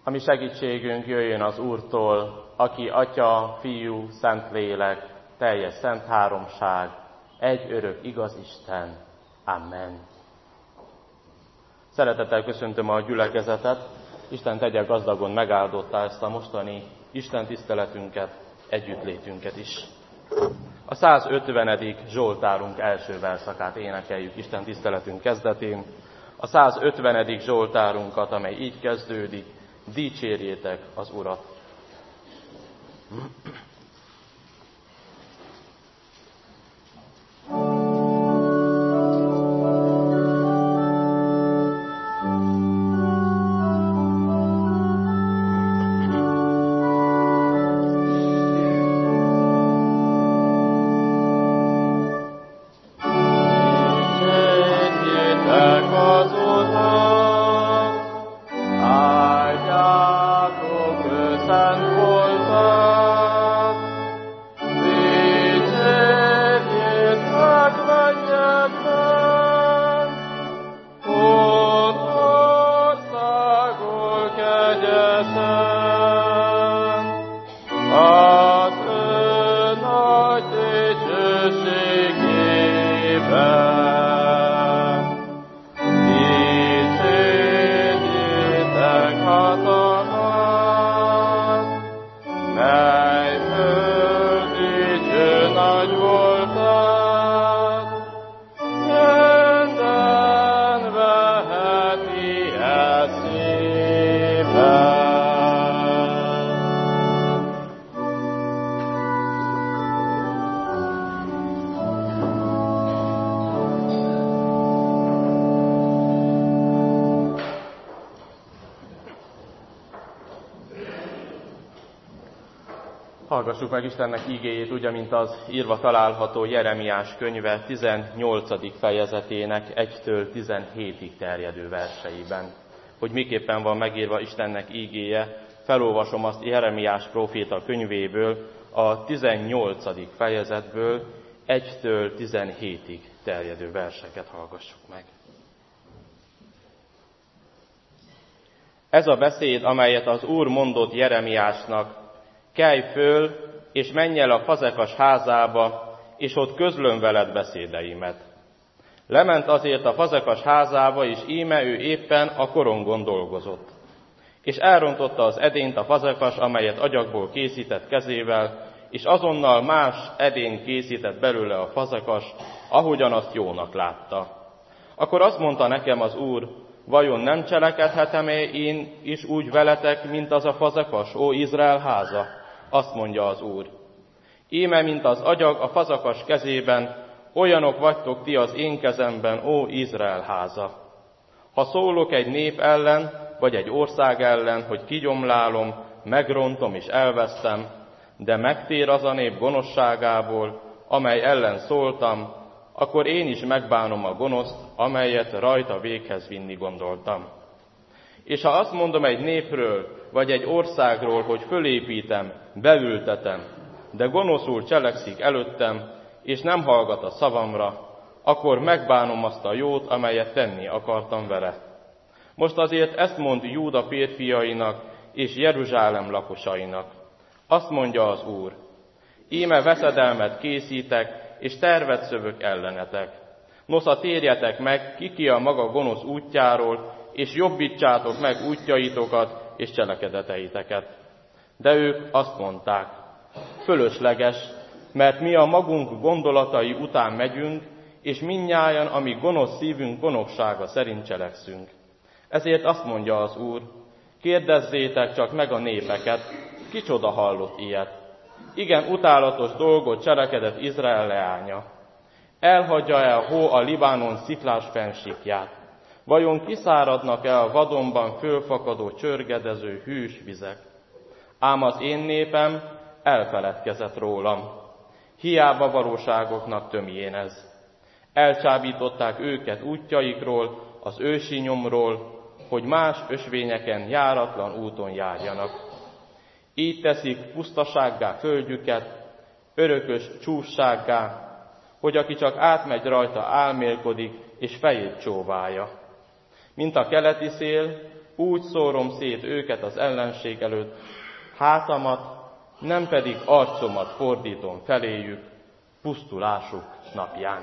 A mi segítségünk jöjjön az Úrtól, aki Atya, Fiú, Szentlélek, teljes szent háromság, egy örök igaz Isten. Amen. Szeretettel köszöntöm a gyülekezetet, Isten tegye gazdagon megáldottá ezt a mostani Isten tiszteletünket, együttlétünket is. A 150. Zsoltárunk első verszakát énekeljük Isten tiszteletünk kezdetén. A 150. Zsoltárunkat, amely így kezdődik: dicsérjétek az Urat! Hallgassuk meg Istennek ígéjét, úgy, mint az írva található Jeremiás könyve 18. fejezetének 1-től 17-ig terjedő verseiben. Hogy miképpen van megírva Istennek ígéje, felolvasom azt Jeremiás próféta könyvéből, a 18. fejezetből 1-től 17-ig terjedő verseket hallgassuk meg. Ez a beszéd, amelyet az Úr mondott Jeremiásnak: kelj föl, és menj el a fazekas házába, és ott közlöm veled beszédeimet. Lement azért a fazekas házába, és íme ő éppen a korongon dolgozott. És elrontotta az edényt a fazekas, amelyet agyagból készített kezével, és azonnal más edényt készített belőle a fazekas, ahogyan azt jónak látta. Akkor azt mondta nekem az Úr: vajon nem cselekedhetem-e én is úgy veletek, mint az a fazekas, ó Izrael háza? Azt mondja az Úr: íme, mint az agyag a fazekas kezében, olyanok vagytok ti az én kezemben, ó Izrael háza. Ha szólok egy nép ellen, vagy egy ország ellen, hogy kigyomlálom, megrontom és elvesztem, de megtér az a nép gonoszságából, amely ellen szóltam, akkor én is megbánom a gonoszt, amelyet rajta véghez vinni gondoltam. És ha azt mondom egy népről, vagy egy országról, hogy fölépítem, beültetem, de gonoszul cselekszik előttem, és nem hallgat a szavamra, akkor megbánom azt a jót, amelyet tenni akartam vele. Most azért ezt mond Júda férfiainak és Jeruzsálem lakosainak. Azt mondja az Úr: íme veszedelmet készítek, és tervet szövök ellenetek. Nosza térjetek meg, ki a maga gonosz útjáról, és jobbítsátok meg útjaitokat és cselekedeteiteket. De ők azt mondták: fölösleges, mert mi a magunk gondolatai után megyünk, és mindnyájan, ami gonosz szívünk gonoszsága szerint cselekszünk. Ezért azt mondja az Úr: kérdezzétek csak meg a népeket, kicsoda hallott ilyet. Igen, utálatos dolgot cselekedett Izrael leánya. Elhagyja-e a hó a Libanon sziklás fennsíkját? Vajon kiszáradnak-e a vadonban fölfakadó csörgedező hűs vizek? Ám az én népem elfeledkezett rólam. Hiába valóságoknak tömjén ez. Elcsábították őket útjaikról, az ősi nyomról, hogy más ösvényeken járatlan úton járjanak. Így teszik pusztasággá földjüket, örökös csúfsággá, hogy aki csak átmegy rajta álmélkodik, és fejét csóválja. Mint a keleti szél, úgy szórom szét őket az ellenség előtt, hátamat, nem pedig arcomat fordítom feléjük, pusztulásuk napján.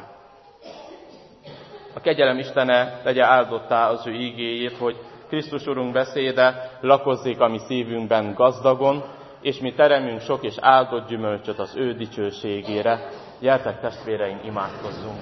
A kegyelem Istene tegye áldottá az ő ígéjét, hogy Krisztus Urunk beszéde lakozzék a mi szívünkben gazdagon, és mi teremünk sok és áldott gyümölcsöt az ő dicsőségére. Gyertek, testvéreim, imádkozzunk!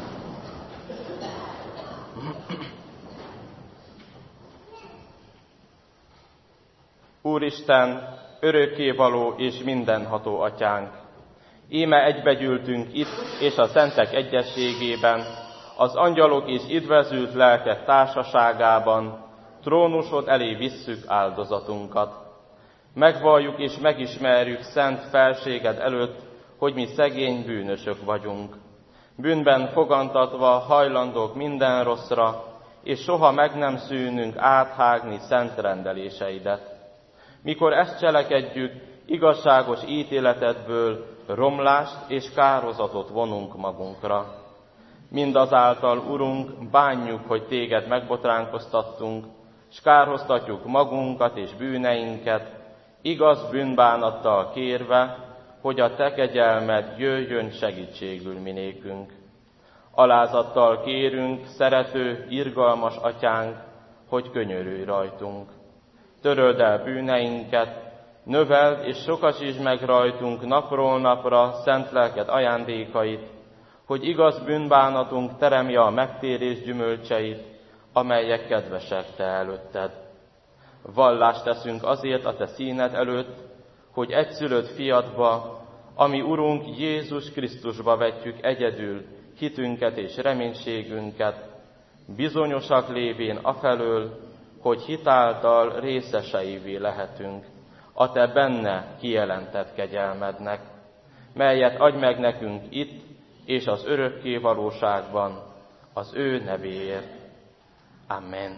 Úristen, örökkévaló és mindenható atyánk! Íme egybegyűltünk itt és a szentek egyességében, az angyalok és üdvözült lelkek társaságában, trónusod elé visszük áldozatunkat. Megvalljuk és megismerjük szent felséged előtt, hogy mi szegény bűnösök vagyunk. Bűnben fogantatva hajlandók minden rosszra, és soha meg nem szűnünk áthágni szent rendeléseidet. Mikor ezt cselekedjük, igazságos ítéletedből romlást és kározatot vonunk magunkra. Mindazáltal, Urunk, bánjuk, hogy téged megbotránkoztattunk, s kárhoztatjuk magunkat és bűneinket, igaz bűnbánattal kérve, hogy a te kegyelmed jöjjön segítségül minékünk. Alázattal kérünk, szerető, irgalmas atyánk, hogy könyörülj rajtunk. Töröld el bűneinket, növeld és sokasítsd meg rajtunk napról napra szent lelked ajándékait, hogy igaz bűnbánatunk teremje a megtérés gyümölcseit, amelyek kedvesek te előtted. Vallást teszünk azért a te színed előtt, hogy egyszülött fiadba, ami Urunk Jézus Krisztusba vetjük egyedül hitünket és reménységünket, bizonyosak lévén afelől, hogy hitáltal részeseivé lehetünk a te benne kijelentett kegyelmednek, melyet adj meg nekünk itt és az örökké valóságban az ő nevéért. Amen.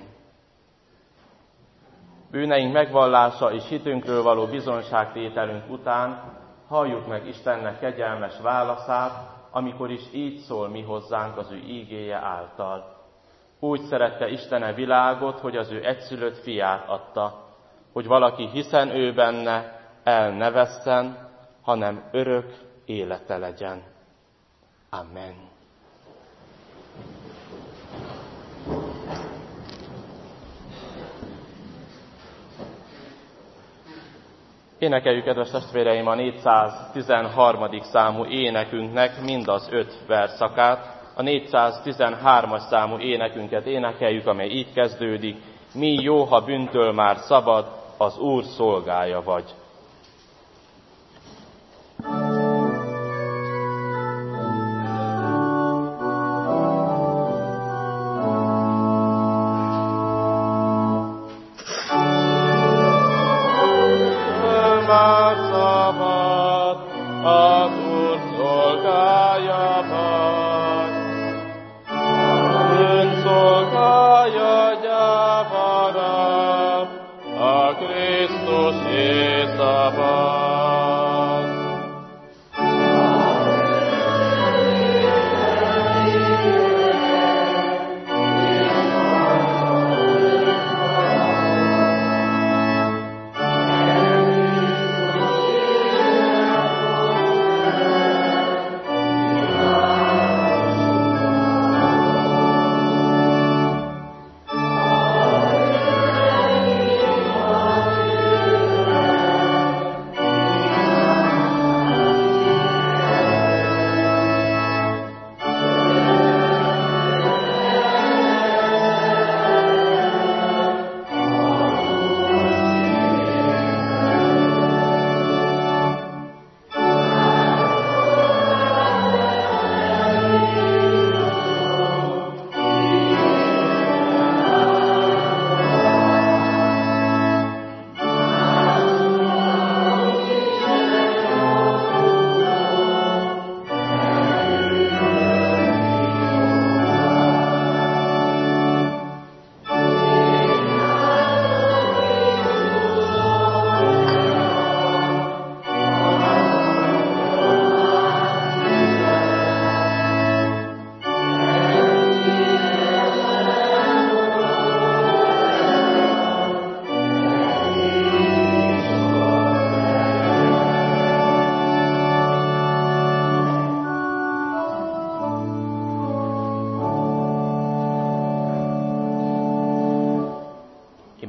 Bűneink megvallása és hitünkről való bizonyságtételünk után halljuk meg Istennek kegyelmes válaszát, amikor is így szól mi hozzánk az ő ígéje által. Úgy szerette Isten a világot, hogy az ő egyszülött fiát adta, hogy valaki hiszen ő benne el ne vesszen, hanem örök élete legyen. Amen. Énekeljük, kedves testvéreim, a 413. számú énekünknek mind az 5 verszakát. A 413-as számú énekünket énekeljük, amely így kezdődik: mi jó, ha bűntől már szabad, az Úr szolgája vagy. Krisztus Jézus.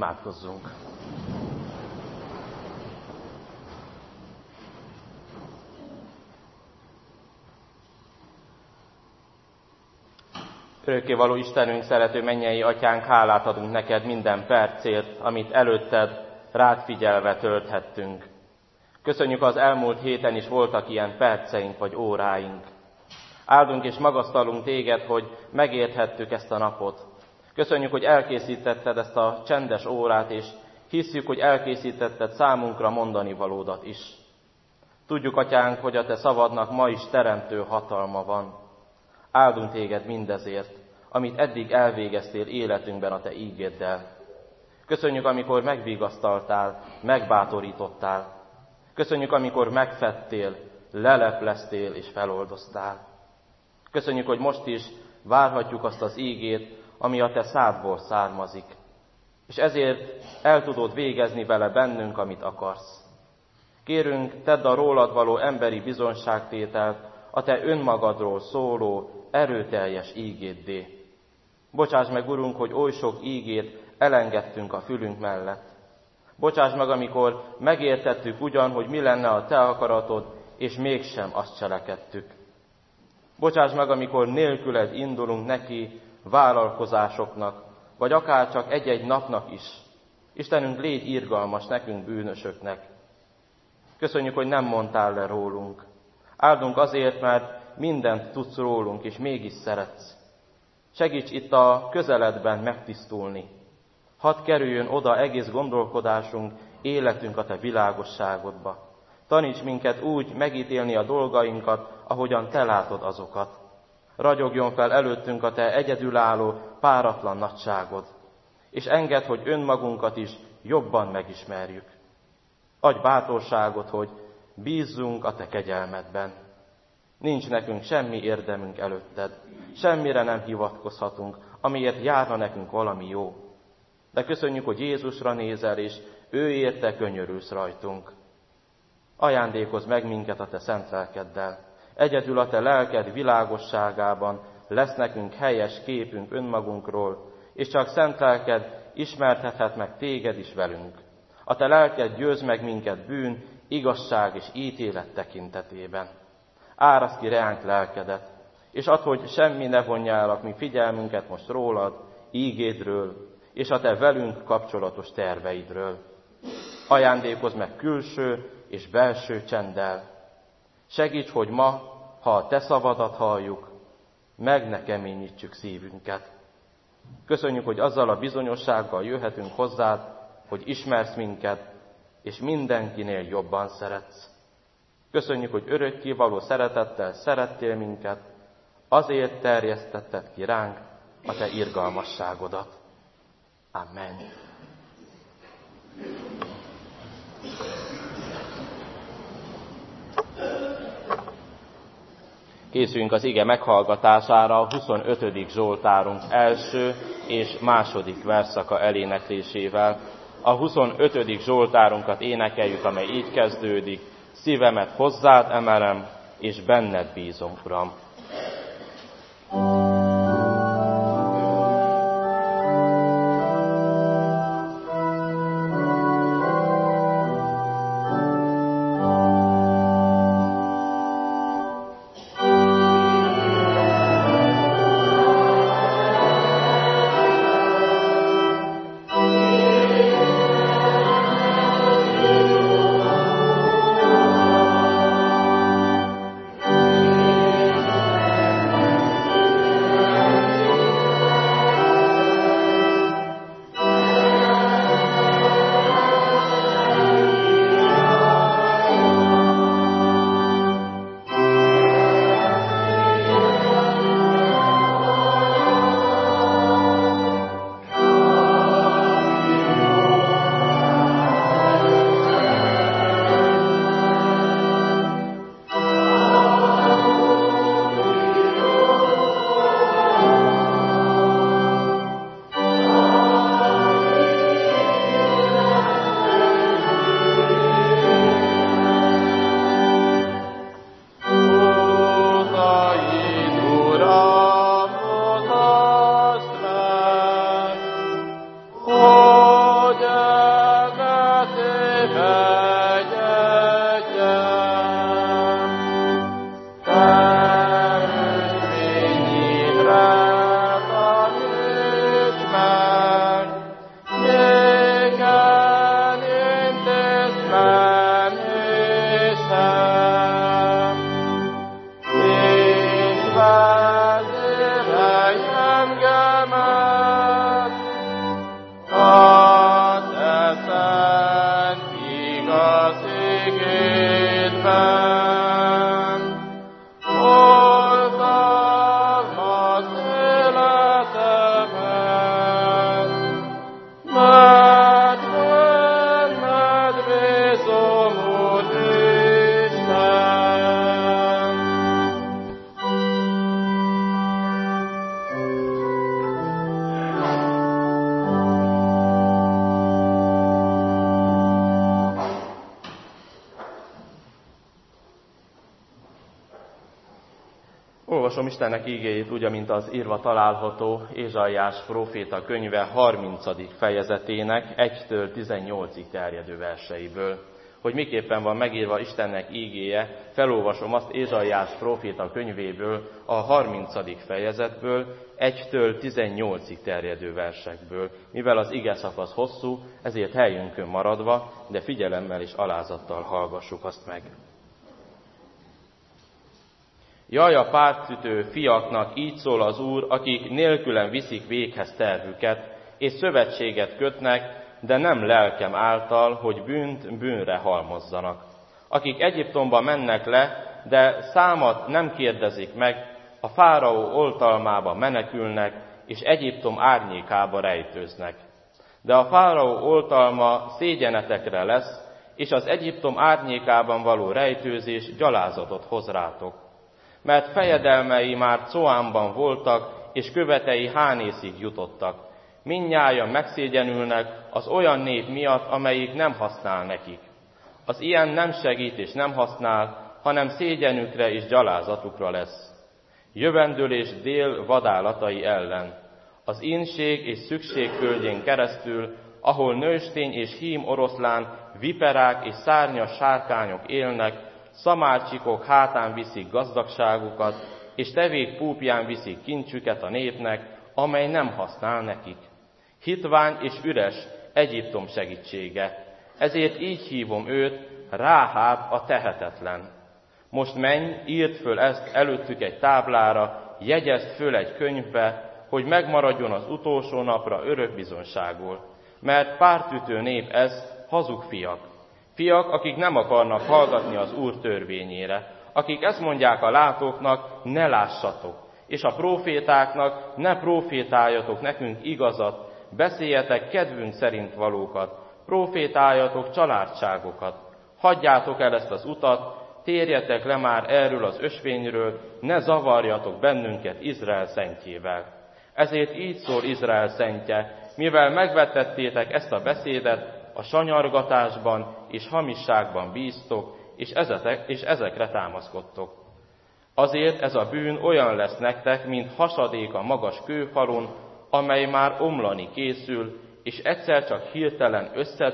Imádkozzunk! Örökkévaló Istenünk, szerető mennyei Atyánk, hálát adunk neked minden percért, amit előtted rád figyelve tölthettünk. Köszönjük, az elmúlt héten is voltak ilyen perceink vagy óráink. Áldunk és magasztalunk téged, hogy megérthettük ezt a napot. Köszönjük, hogy elkészítetted ezt a csendes órát, és hisszük, hogy elkészítetted számunkra mondani valódat is. Tudjuk, Atyánk, hogy a te szavadnak ma is teremtő hatalma van. Áldunk téged mindezért, amit eddig elvégeztél életünkben a te ígéddel. Köszönjük, amikor megvigasztaltál, megbátorítottál. Köszönjük, amikor megfedtél, lelepleztél és feloldoztál. Köszönjük, hogy most is várhatjuk azt az ígét, ami a te szádból származik. És ezért el tudod végezni vele bennünk, amit akarsz. Kérünk, tedd a rólad való emberi bizonságtételt a te önmagadról szóló, erőteljes ígéddé. Bocsáss meg, Urunk, hogy oly sok ígét elengedtünk a fülünk mellett. Bocsáss meg, amikor megértettük ugyan, hogy mi lenne a te akaratod, és mégsem azt cselekedtük. Bocsáss meg, amikor nélküled indulunk neki vállalkozásoknak, vagy akár csak egy-egy napnak is. Istenünk, légy irgalmas nekünk bűnösöknek. Köszönjük, hogy nem mondtál le rólunk. Áldunk azért, mert mindent tudsz rólunk, és mégis szeretsz. Segíts itt a közeledben megtisztulni. Hadd kerüljön oda egész gondolkodásunk, életünk a te világosságodba. Taníts minket úgy megítélni a dolgainkat, ahogyan te látod azokat. Ragyogjon fel előttünk a te egyedülálló, páratlan nagyságod, és engedd, hogy önmagunkat is jobban megismerjük. Adj bátorságot, hogy bízzunk a te kegyelmedben. Nincs nekünk semmi érdemünk előtted, semmire nem hivatkozhatunk, amiért járna nekünk valami jó. De köszönjük, hogy Jézusra nézel, és ő érte könyörülsz rajtunk. Ajándékozz meg minket a te szent lelkeddel. Egyedül a te lelked világosságában lesz nekünk helyes képünk önmagunkról, és csak szent lelked ismertethet meg téged is velünk. A te lelked győz meg minket bűn, igazság és ítélet tekintetében. Áraszd ki reánk lelkedet, és add, hogy semmi ne vonja el a mi figyelmünket most rólad, ígédről, és a te velünk kapcsolatos terveidről. Ajándékozz meg külső és belső csenddel. Segíts, hogy ma, ha a te szavadat halljuk, meg ne keményítsük szívünket. Köszönjük, hogy azzal a bizonyossággal jöhetünk hozzád, hogy ismersz minket, és mindenkinél jobban szeretsz. Köszönjük, hogy örökkévaló szeretettel szerettél minket, azért terjesztetted ki ránk a te irgalmasságodat. Amen. Készüljünk az ige meghallgatására a 25. Zsoltárunk első és második versszaka eléneklésével. A 25. Zsoltárunkat énekeljük, amely így kezdődik: szívemet hozzád emelem, és benned bízom, Uram. Felolvasom Istennek ígéjét úgy, mint az írva található Ézsaiás próféta könyve 30. fejezetének 1-től 18-ig terjedő verseiből. Hogy miképpen van megírva Istennek ígéje, felolvasom azt Ézsaiás próféta könyvéből, a 30. fejezetből, 1-től 18-ig terjedő versekből. Mivel az ige szakasz hosszú, ezért helyünkön maradva, de figyelemmel és alázattal hallgassuk azt meg. Jaj a pártütő fiaknak, így szól az Úr, akik nélkülem viszik véghez tervüket, és szövetséget kötnek, de nem lelkem által, hogy bűnt bűnre halmozzanak. Akik Egyiptomba mennek le, de számat nem kérdezik meg, a fáraó oltalmába menekülnek, és Egyiptom árnyékába rejtőznek. De a fáraó oltalma szégyenetekre lesz, és az Egyiptom árnyékában való rejtőzés gyalázatot hoz rátok. Mert fejedelmei már Coánban voltak, és követei Hánészig jutottak. Mindnyájan megszégyenülnek az olyan nép miatt, amelyik nem használ nekik. Az ilyen nem segít és nem használ, hanem szégyenükre és gyalázatukra lesz. Jövendőlés dél vadállatai ellen. Az ínség és szükség földjén keresztül, ahol nőstény és hím oroszlán, viperák és szárnyas sárkányok élnek, szamárcsikok hátán viszik gazdagságukat, és tevék púpján viszik kincsüket a népnek, amely nem használ nekik. Hitvány és üres Egyiptom segítsége. Ezért így hívom őt, Ráháb a tehetetlen. Most menj, írd föl ezt előttük egy táblára, jegyezd föl egy könyvbe, hogy megmaradjon az utolsó napra örök bizonságul. Mert pártütő nép ez, hazug fiak. Fiak, akik nem akarnak hallgatni az Úr törvényére, akik ezt mondják a látóknak, ne lássatok, és a prófétáknak, ne prófétáljatok nekünk igazat, beszéljetek kedvünk szerint valókat, prófétáljatok családságokat, hagyjátok el ezt az utat, térjetek le már erről az ösvényről, ne zavarjatok bennünket Izrael szentjével. Ezért így szól Izrael szentje, mivel megvetettétek ezt a beszédet, a sanyargatásban és hamisságban bíztok, és ezekre támaszkodtok. Azért ez a bűn olyan lesz nektek, mint hasadék a magas kőfalon, amely már omlani készül, és egyszer csak hirtelen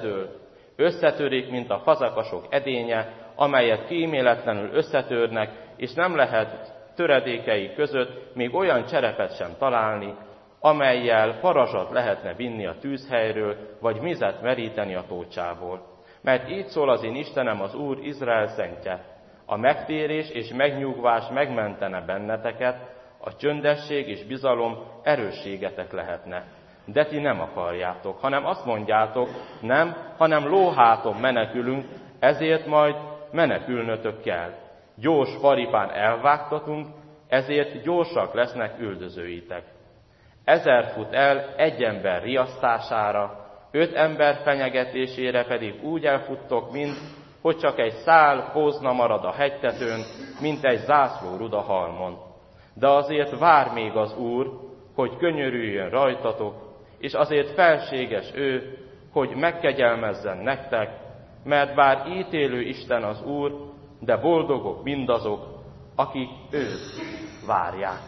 összetörik, mint a fazekasok edénye, amelyet kíméletlenül összetörnek, és nem lehet töredékei között még olyan cserepet sem találni, amellyel parazsat lehetne vinni a tűzhelyről, vagy mizet meríteni a tócsából. Mert így szól az én Istenem, az Úr, Izrael szentje. A megtérés és megnyugvás megmentene benneteket, a csöndesség és bizalom erősségetek lehetne. De ti nem akarjátok, hanem azt mondjátok, nem, hanem lóháton menekülünk, ezért majd menekülnötök kell. Gyors paripán elvágtatunk, ezért gyorsak lesznek üldözőitek. 1000 fut el egy ember riasztására, 5 ember fenyegetésére pedig úgy elfuttok, mint hogy csak egy szál pózna marad a hegytetőn, mint egy zászlórud a halmon. De azért vár még az Úr, hogy könyörüljön rajtatok, és azért felséges ő, hogy megkegyelmezzen nektek, mert bár ítélő Isten az Úr, de boldogok mindazok, akik őt várják.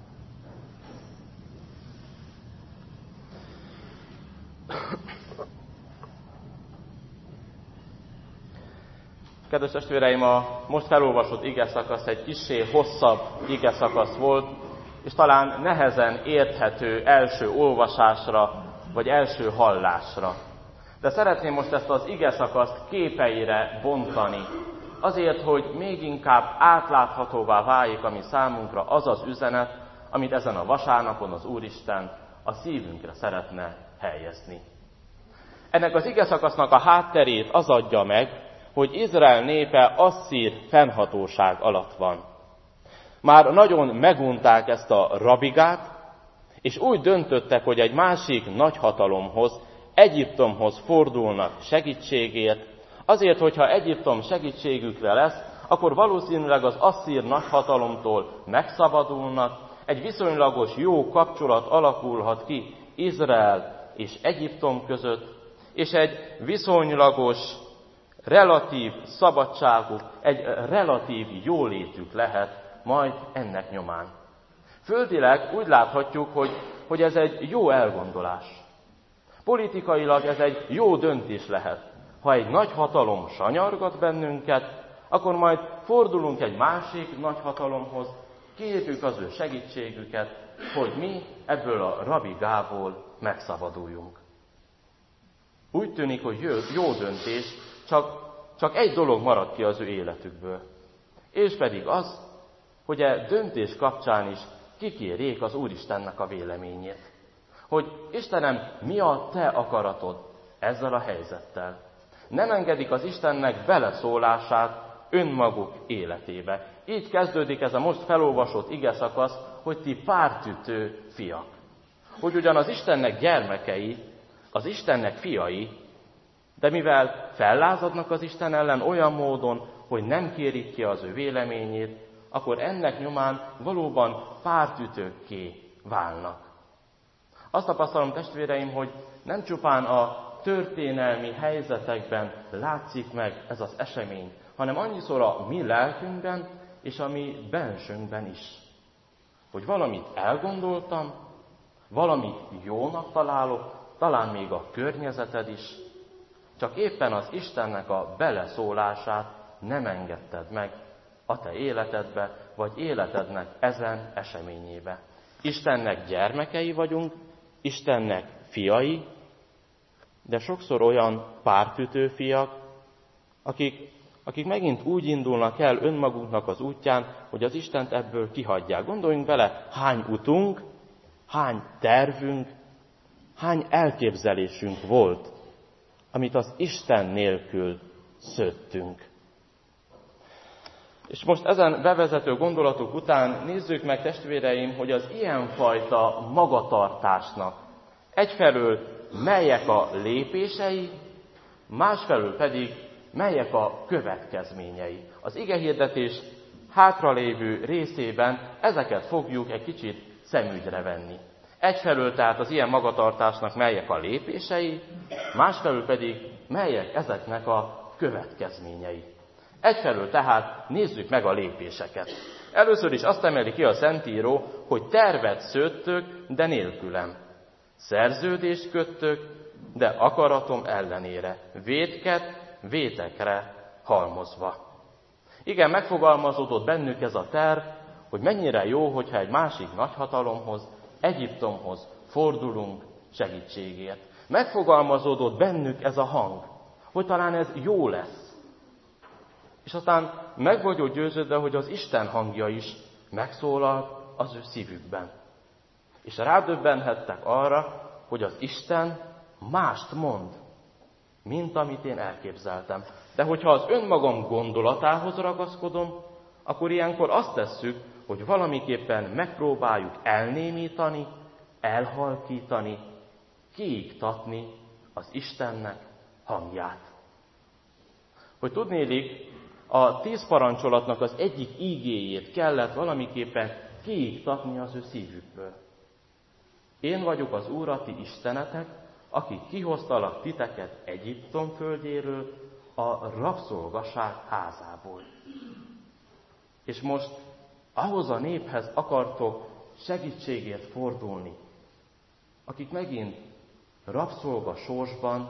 Kedves testvéreim, a most felolvasott igeszakasz egy kissé hosszabb igeszakasz volt, és talán nehezen érthető első olvasásra, vagy első hallásra. De szeretném most ezt az igeszakaszt képeire bontani, azért, hogy még inkább átláthatóvá váljék a mi számunkra az az üzenet, amit ezen a vasárnapon az Úristen a szívünkre szeretne helyezni. Ennek az igeszakasznak a hátterét az adja meg, hogy Izrael népe asszír fennhatóság alatt van. Már nagyon megunták ezt a rabigát, és úgy döntöttek, hogy egy másik nagyhatalomhoz, Egyiptomhoz fordulnak segítségért, azért, hogyha Egyiptom segítségükre lesz, akkor valószínűleg az asszír nagyhatalomtól megszabadulnak, egy viszonylagos jó kapcsolat alakulhat ki Izrael és Egyiptom között, és egy viszonylagos, relatív szabadságuk, egy relatív jólétük lehet majd ennek nyomán. Földileg úgy láthatjuk, hogy ez egy jó elgondolás. Politikailag ez egy jó döntés lehet. Ha egy nagy hatalom sanyargat bennünket, akkor majd fordulunk egy másik nagy hatalomhoz, kérjük az ő segítségüket, hogy mi ebből a rabigából megszabaduljunk. Úgy tűnik, hogy jó döntés, csak egy dolog marad ki az ő életükből. És pedig az, hogy a döntés kapcsán is kikérjék az Úristennek a véleményét. Hogy Istenem, mi a te akaratod ezzel a helyzettel? Nem engedik az Istennek beleszólását önmaguk életébe. Így kezdődik ez a most felolvasott igeszakasz, hogy ti pártütő fiak. Hogy ugyan az Istennek gyermekei, az Istennek fiai, de mivel fellázadnak az Isten ellen olyan módon, hogy nem kérik ki az ő véleményét, akkor ennek nyomán valóban pártütőkké válnak. Azt tapasztalom, testvéreim, hogy nem csupán a történelmi helyzetekben látszik meg ez az esemény, hanem annyiszor a mi lelkünkben és a mi bensőnkben is. Hogy valamit elgondoltam, valamit jónak találok, talán még a környezeted is, csak éppen az Istennek a beleszólását nem engedted meg a te életedbe, vagy életednek ezen eseményébe. Istennek gyermekei vagyunk, Istennek fiai, de sokszor olyan pártütő fiak, akik megint úgy indulnak el önmagunknak az útján, hogy az Istent ebből kihagyják. Gondoljunk bele, hány utunk, hány tervünk, hány elképzelésünk volt, amit az Isten nélkül szőttünk. És most ezen bevezető gondolatok után nézzük meg, testvéreim, hogy az ilyenfajta magatartásnak egyfelől melyek a lépései, másfelől pedig melyek a következményei. Az igehirdetés hátralévő részében ezeket fogjuk egy kicsit szemügyre venni. Egyfelől tehát az ilyen magatartásnak melyek a lépései, másfelől pedig melyek ezeknek a következményei. Egyfelől tehát nézzük meg a lépéseket. Először is azt emeli ki a Szentíró, hogy tervet szőttök, de nélkülem. Szerződést köttök, de akaratom ellenére. Vétket vétekre halmozva. Igen, megfogalmazódott bennük ez a terv, hogy mennyire jó, hogyha egy másik nagyhatalomhoz, Egyiptomhoz fordulunk segítségért. Megfogalmazódott bennük ez a hang, hogy talán ez jó lesz. És aztán meg vagyok győződve, hogy az Isten hangja is megszólal az ő szívükben. És rádöbbenhettek arra, hogy az Isten mást mond, mint amit én elképzeltem. De hogyha az önmagam gondolatához ragaszkodom, akkor ilyenkor azt tesszük, hogy valamiképpen megpróbáljuk elnémítani, elhalkítani, kiiktatni az Istennek hangját. Hogy tudnélik, a 10 parancsolatnak az egyik ígéjét kellett valamiképpen kiiktatni az ő szívükből. Én vagyok az Úr, a ti istenetek, aki kihoztalak titeket Egyiptom földjéről, a rabszolgaság házából. És most ahhoz a néphez akartok segítségért fordulni, akik megint rabszolga sorsban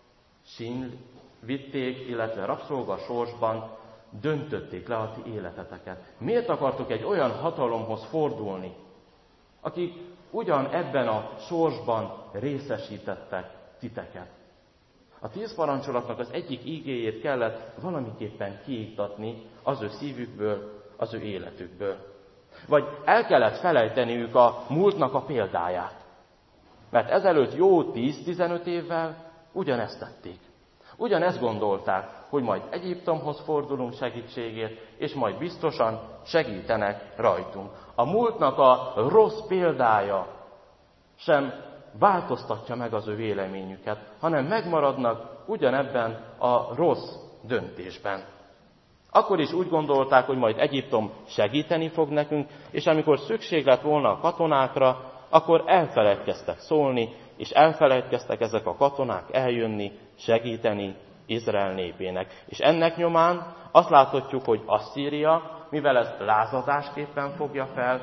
vitték, illetve rabszolga sorsban döntötték le a ti életeteket. Miért akartok egy olyan hatalomhoz fordulni, akik ugyan ebben a sorsban részesítettek titeket? A 10 parancsolatnak az egyik ígéjét kellett valamiképpen kiiktatni az ő szívükből, az ő életükből. Vagy el kellett felejteniük a múltnak a példáját. Mert ezelőtt jó 10-15 évvel ugyanezt tették. Ugyanezt gondolták, hogy majd Egyiptomhoz fordulunk segítségért, és majd biztosan segítenek rajtunk. A múltnak a rossz példája sem változtatja meg az ő véleményüket, hanem megmaradnak ugyanebben a rossz döntésben. Akkor is úgy gondolták, hogy majd Egyiptom segíteni fog nekünk, és amikor szükség lett volna a katonákra, akkor elfelejtkeztek szólni, és elfelejtkeztek ezek a katonák eljönni, segíteni Izrael népének. És ennek nyomán azt láthatjuk, hogy Asszíria, mivel ezt lázadásképpen fogja fel,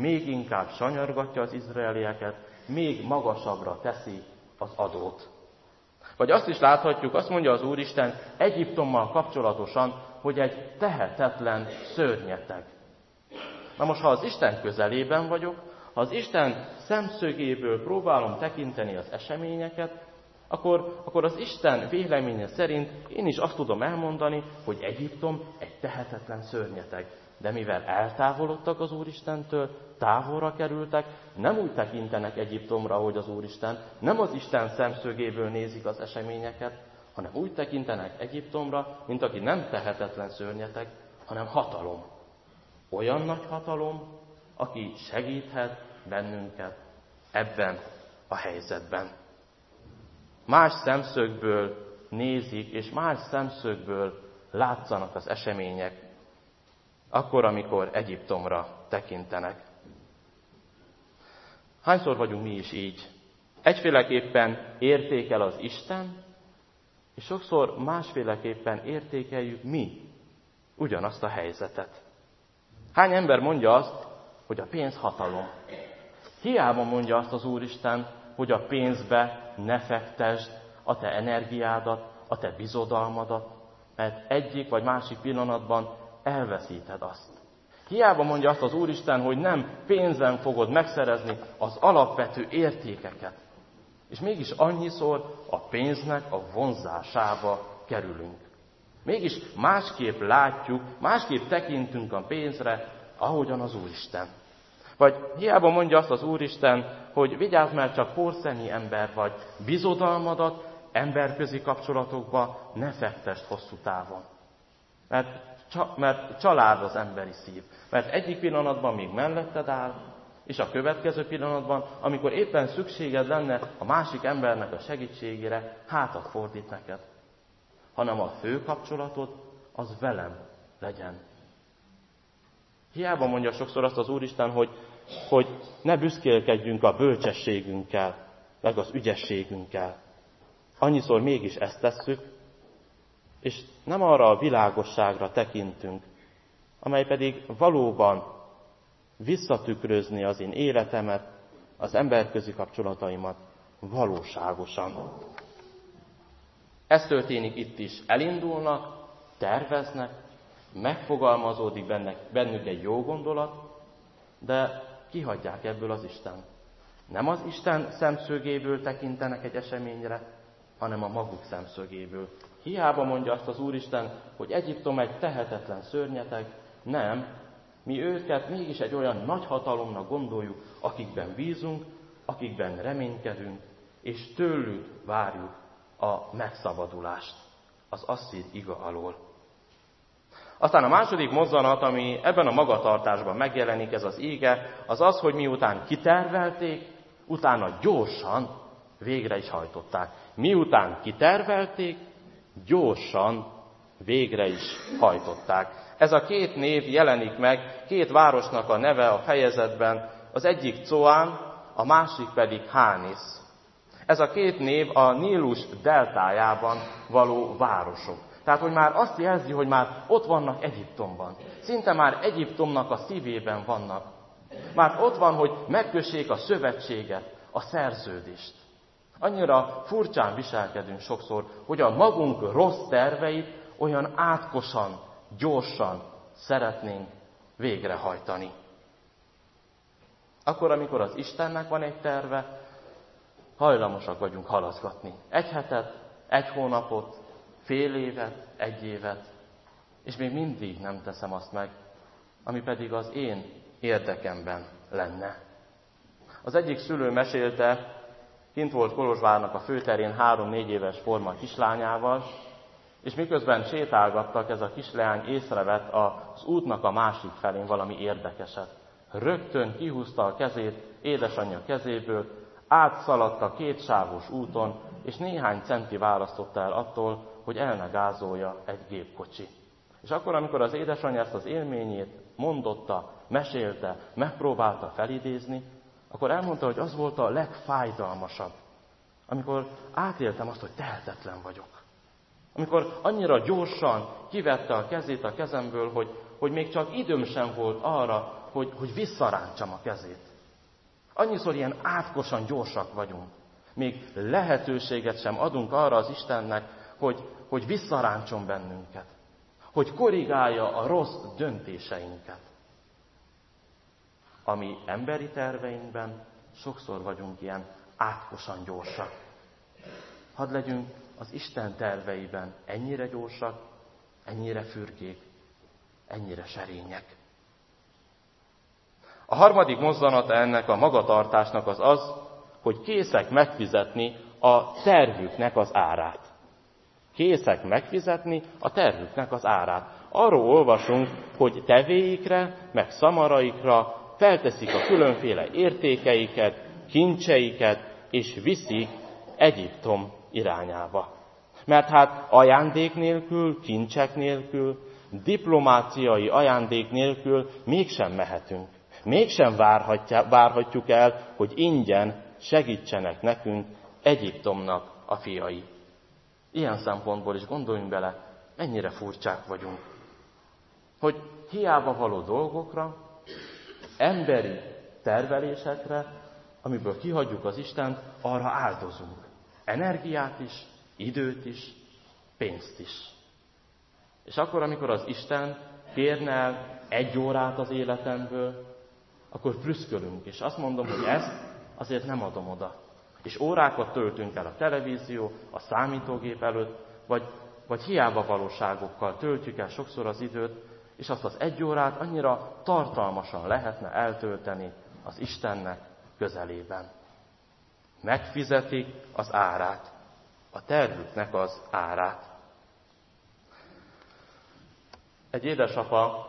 még inkább sanyargatja az izraelieket, még magasabbra teszi az adót. Vagy azt is láthatjuk, azt mondja az Úristen Egyiptommal kapcsolatosan, hogy egy tehetetlen szörnyeteg. Na most, ha az Isten közelében vagyok, ha az Isten szemszögéből próbálom tekinteni az eseményeket, akkor az Isten véleménye szerint én is azt tudom elmondani, hogy Egyiptom egy tehetetlen szörnyeteg. De mivel eltávolodtak az Úristentől, távolra kerültek, nem úgy tekintenek Egyiptomra, ahogy az Úristen, nem az Isten szemszögéből nézik az eseményeket, hanem úgy tekintenek Egyiptomra, mint aki nem tehetetlen szörnyeteg, hanem hatalom. Olyan nagy hatalom, aki segíthet bennünket ebben a helyzetben. Más szemszögből nézik, és más szemszögből látszanak az események, akkor, amikor Egyiptomra tekintenek. Hányszor vagyunk mi is így? Egyféleképpen értékel az Isten, és sokszor másféleképpen értékeljük mi ugyanazt a helyzetet. Hány ember mondja azt, hogy a pénz hatalom? Hiába mondja azt az Úristen, hogy a pénzbe ne fektesd a te energiádat, a te bizodalmadat, mert egyik vagy másik pillanatban elveszíted azt. Hiába mondja azt az Úristen, hogy nem pénzen fogod megszerezni az alapvető értékeket. És mégis annyiszor a pénznek a vonzásába kerülünk. Mégis másképp látjuk, másképp tekintünk a pénzre, ahogyan az Úristen. Vagy hiába mondja azt az Úristen, hogy vigyázz, mert csak porszemű ember vagy, bizodalmadat emberközi kapcsolatokba ne fektesd hosszú távon. Mert család az emberi szív. Mert egyik pillanatban még melletted áll, és a következő pillanatban, amikor éppen szükséged lenne a másik embernek a segítségére, hátat fordít neked. Hanem a fő kapcsolatod az velem legyen. Hiába mondja sokszor azt az Úristen, hogy ne büszkélkedjünk a bölcsességünkkel, meg az ügyességünkkel. Annyiszor mégis ezt tesszük, és nem arra a világosságra tekintünk, amely pedig valóban visszatükrözni az én életemet, az emberközi kapcsolataimat valóságosan. Ez történik itt is. Elindulnak, terveznek, megfogalmazódik bennük egy jó gondolat, de kihagyják ebből az Istent. Nem az Isten szemszögéből tekintenek egy eseményre, hanem a maguk szemszögéből. Hiába mondja azt az Úristen, hogy Egyiptom egy tehetetlen szörnyeteg, nem, mi őket mégis egy olyan nagy hatalomnak gondoljuk, akikben bízunk, akikben reménykedünk, és tőlük várjuk a megszabadulást az asszír iga alól. Aztán a második mozzanat, ami ebben a magatartásban megjelenik, ez az íge, az az, hogy miután kitervelték, utána gyorsan végre is hajtották. Miután kitervelték, gyorsan végre is hajtották. Ez a két név jelenik meg, két városnak a neve a fejezetben, az egyik Coán, a másik pedig Hánisz. Ez a két név a Nílus deltájában való városok. Tehát, hogy már azt jelzi, hogy már ott vannak Egyiptomban. Szinte már Egyiptomnak a szívében vannak. Már ott van, hogy megkössék a szövetséget, a szerződést. Annyira furcsán viselkedünk sokszor, hogy a magunk rossz terveit olyan átkosan, gyorsan szeretnénk végrehajtani. Akkor, amikor az Istennek van egy terve, hajlamosak vagyunk halaszgatni. Egy hetet, egy hónapot, fél évet, egy évet, és még mindig nem teszem azt meg, ami pedig az én érdekemben lenne. Az egyik szülő mesélte, kint volt Kolozsvárnak a főterén 3-4 éves forma kislányával, és miközben sétálgattak, ez a kisleány észrevett az útnak a másik felén valami érdekeset. Rögtön kihúzta a kezét édesanyja kezéből, átszaladt a kétsávos úton, és néhány centi választotta el attól, hogy el ne gázolja egy gépkocsi. És akkor, amikor az édesanyja ezt az élményét mondotta, mesélte, megpróbálta felidézni, akkor elmondta, hogy az volt a legfájdalmasabb, amikor átéltem azt, hogy tehetetlen vagyok. Amikor annyira gyorsan kivette a kezét a kezemből, hogy még csak időm sem volt arra, hogy visszarántsam a kezét. Annyiszor ilyen átkosan gyorsak vagyunk. Még lehetőséget sem adunk arra az Istennek, hogy visszaráncson bennünket. Hogy korrigálja a rossz döntéseinket. A mi emberi terveinkben sokszor vagyunk ilyen átkosan gyorsak. Hadd legyünk az Isten terveiben ennyire gyorsak, ennyire fürkék, ennyire serények. A harmadik mozzanata ennek a magatartásnak az, hogy készek megfizetni a tervüknek az árát. Készek megfizetni a tervüknek az árát. Arról olvasunk, hogy tevéikre, meg szamaraikra felteszik a különféle értékeiket, kincseiket, és viszik Egyiptom irányába. Mert hát ajándék nélkül, kincsek nélkül, diplomáciai ajándék nélkül mégsem mehetünk. Mégsem várhatjuk el, hogy ingyen segítsenek nekünk Egyiptomnak a fiai. Ilyen szempontból is gondoljunk bele, mennyire furcsák vagyunk. Hogy hiába való dolgokra, emberi tervelésekre, amiből kihagyjuk az Istent, arra áldozunk. Energiát is, időt is, pénzt is. És akkor, amikor az Isten kérne el 1 órát az életemből, akkor prüszkölünk, és azt mondom, hogy ezt azért nem adom oda. És órákat töltünk el a televízió, a számítógép előtt, vagy hiába valóságokkal töltjük el sokszor az időt, és azt az 1 órát annyira tartalmasan lehetne eltölteni az Istennek közelében. Megfizetik az árát, a tervüknek az árát. Egy édesapa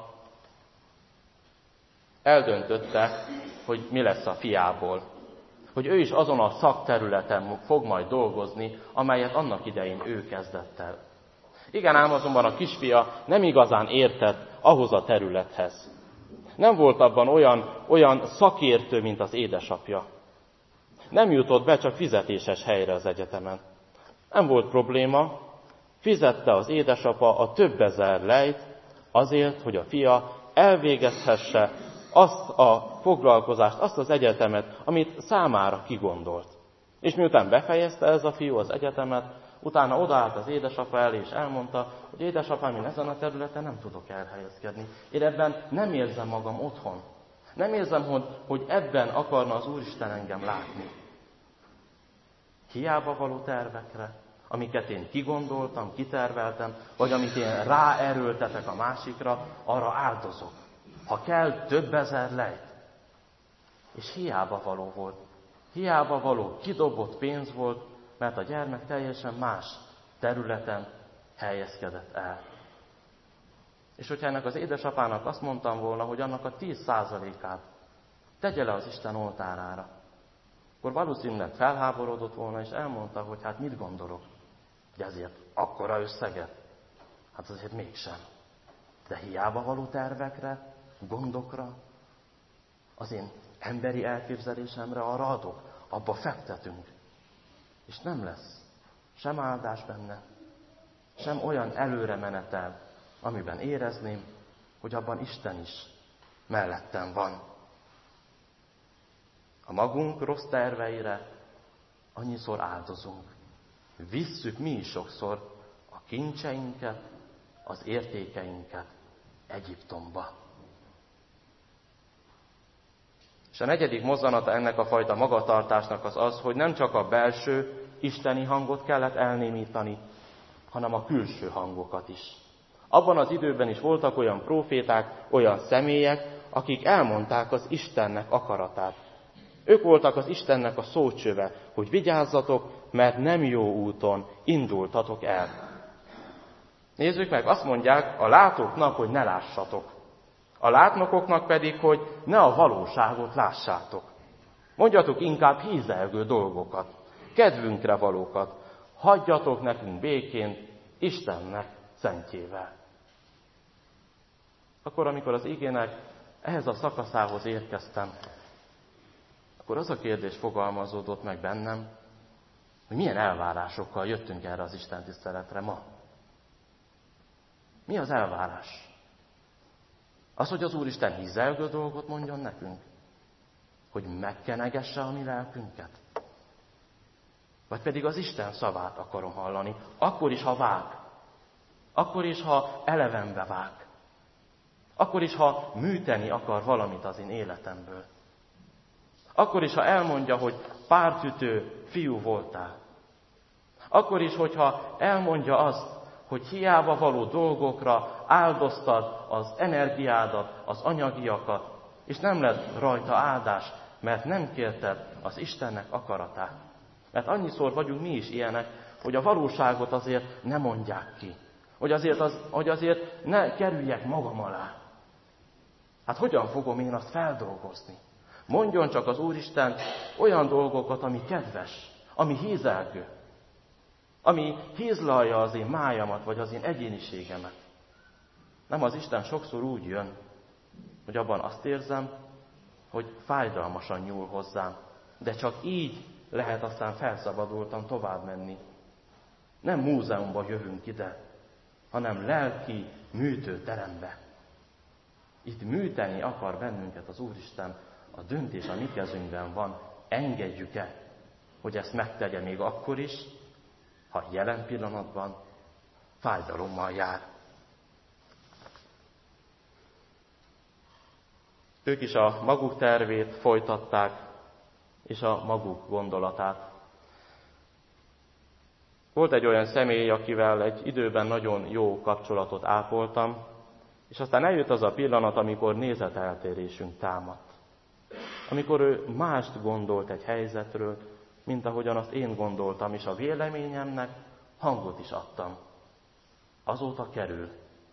eldöntötte, hogy mi lesz a fiából. Hogy ő is azon a szakterületen fog majd dolgozni, amelyet annak idején ő kezdett el. Igen, ám azonban a kisfia nem igazán értett ahhoz a területhez. Nem volt abban olyan szakértő, mint az édesapja. Nem jutott be csak fizetéses helyre az egyetemen. Nem volt probléma, fizette az édesapa a több ezer lejt azért, hogy a fia elvégezhesse azt a foglalkozást, azt az egyetemet, amit számára kigondolt. És miután befejezte ez a fiú az egyetemet, utána odaállt az édesapa elé, és elmondta, hogy édesapám, én ezen a területen nem tudok elhelyezkedni. Én ebben nem érzem magam otthon. Nem érzem, hogy ebben akarna az Úristen engem látni. Hiába való tervekre, amiket én kigondoltam, kiterveltem, vagy amit én ráerőltetek a másikra, arra áldozok. Ha kell, több ezer lejt. És hiába való volt. Hiába való, kidobott pénz volt, mert a gyermek teljesen más területen helyezkedett el. És hogyha ennek az édesapának azt mondtam volna, hogy annak a 10%-át tegye le az Isten oltárára, akkor valószínűleg felháborodott volna, és elmondta, hogy hát mit gondolok. De ezért akkora összeget? Hát azért mégsem. De hiába való tervekre, gondokra, az én emberi elképzelésemre arra adok, abba fektetünk. És nem lesz sem áldás benne, sem olyan előre menetel, amiben érezném, hogy abban Isten is mellettem van. A magunk rossz terveire annyiszor áldozunk. Visszük mi is sokszor a kincseinket, az értékeinket Egyiptomba. És a negyedik mozzanata ennek a fajta magatartásnak az, hogy nem csak a belső isteni hangot kellett elnémítani, hanem a külső hangokat is. Abban az időben is voltak olyan próféták, olyan személyek, akik elmondták az Istennek akaratát. Ők voltak az Istennek a szócsöve, hogy vigyázzatok, mert nem jó úton indultatok el. Nézzük meg, azt mondják a látóknak, hogy ne lássatok. A látnokoknak pedig, hogy ne a valóságot lássátok. Mondjatok inkább hízelgő dolgokat, kedvünkre valókat. Hagyjatok nekünk békén Istennek szentjével. Akkor, amikor az igének ehhez a szakaszához érkeztem, akkor az a kérdés fogalmazódott meg bennem, hogy milyen elvárásokkal jöttünk erre az Isten tiszteletre ma. Mi az elvárás? Az, hogy az Úristen hízelgő dolgot mondjon nekünk? Hogy megkenegesse a mi lelkünket? Vagy pedig az Isten szavát akarom hallani, akkor is, ha vág. Akkor is, ha elevenbe vág. Akkor is, ha műteni akar valamit az én életemből. Akkor is, ha elmondja, hogy pártütő fiú voltál. Akkor is, hogyha elmondja azt, hogy hiába való dolgokra áldoztad az energiádat, az anyagiakat, és nem lett rajta áldás, mert nem kérted az Istennek akaratát. Mert annyiszor vagyunk mi is ilyenek, hogy a valóságot azért ne mondják ki. Hogy azért ne kerüljek magam alá. Hát hogyan fogom én azt feldolgozni? Mondjon csak az Úristen olyan dolgokat, ami kedves, ami hízelgő, ami hízlalja az én májamat, vagy az én egyéniségemet. Nem, az Isten sokszor úgy jön, hogy abban azt érzem, hogy fájdalmasan nyúl hozzám, de csak így lehet aztán felszabadultan tovább menni. Nem múzeumba jövünk ide, hanem lelki műtőterembe. Itt műteni akar bennünket az Úristen, a döntés a mi kezünkben van, engedjük-e, hogy ezt megtegye még akkor is, ha jelen pillanatban fájdalommal jár. Ők is a maguk tervét folytatták, és a maguk gondolatát. Volt egy olyan személy, akivel egy időben nagyon jó kapcsolatot ápoltam, és aztán eljött az a pillanat, amikor nézeteltérésünk támadt. Amikor ő mást gondolt egy helyzetről, mint ahogyan azt én gondoltam, és a véleményemnek hangot is adtam. Azóta kerül.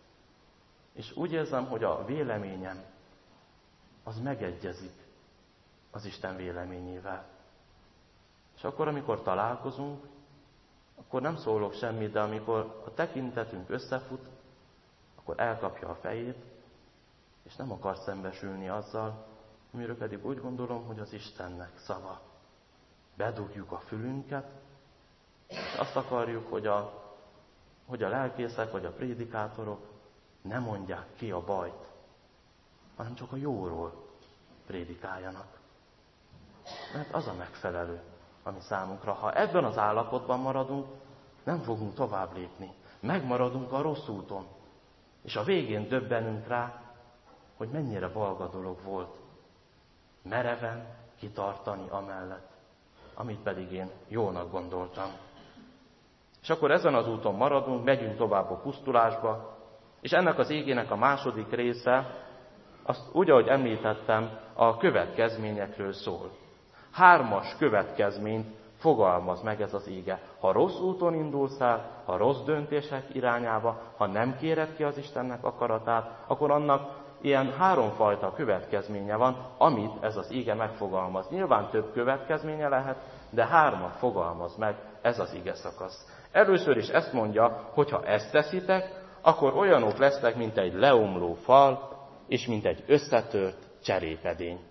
És úgy érzem, hogy a véleményem az megegyezik az Isten véleményével. És akkor, amikor találkozunk, akkor nem szólok semmit, de amikor a tekintetünk összefut, akkor elkapja a fejét, és nem akar szembesülni azzal, amiről pedig úgy gondolom, hogy az Istennek szava. Bedugjuk a fülünket, és azt akarjuk, hogy a lelkészek vagy a prédikátorok ne mondják ki a bajt, hanem csak a jóról prédikáljanak. Mert az a megfelelő, ami számunkra. Ha ebben az állapotban maradunk, nem fogunk tovább lépni. Megmaradunk a rossz úton. És a végén döbbenünk rá, hogy mennyire balga dolog volt mereven kitartani amellett, amit pedig én jónak gondoltam. És akkor ezen az úton maradunk, megyünk tovább a pusztulásba, és ennek az igének a második része, azt úgy, ahogy említettem, a következményekről szól. 3 következményt fogalmaz meg ez az íge. Ha rossz úton indulsz el, ha rossz döntések irányába, ha nem kéred ki az Istennek akaratát, akkor annak ilyen 3 fajta következménye van, amit ez az íge megfogalmaz. Nyilván több következménye lehet, de 3 fogalmaz meg ez az íge szakasz. Először is ezt mondja, hogy ha ezt teszitek, akkor olyanok lesznek, mint egy leomló fal, és mint egy összetört cserépedény.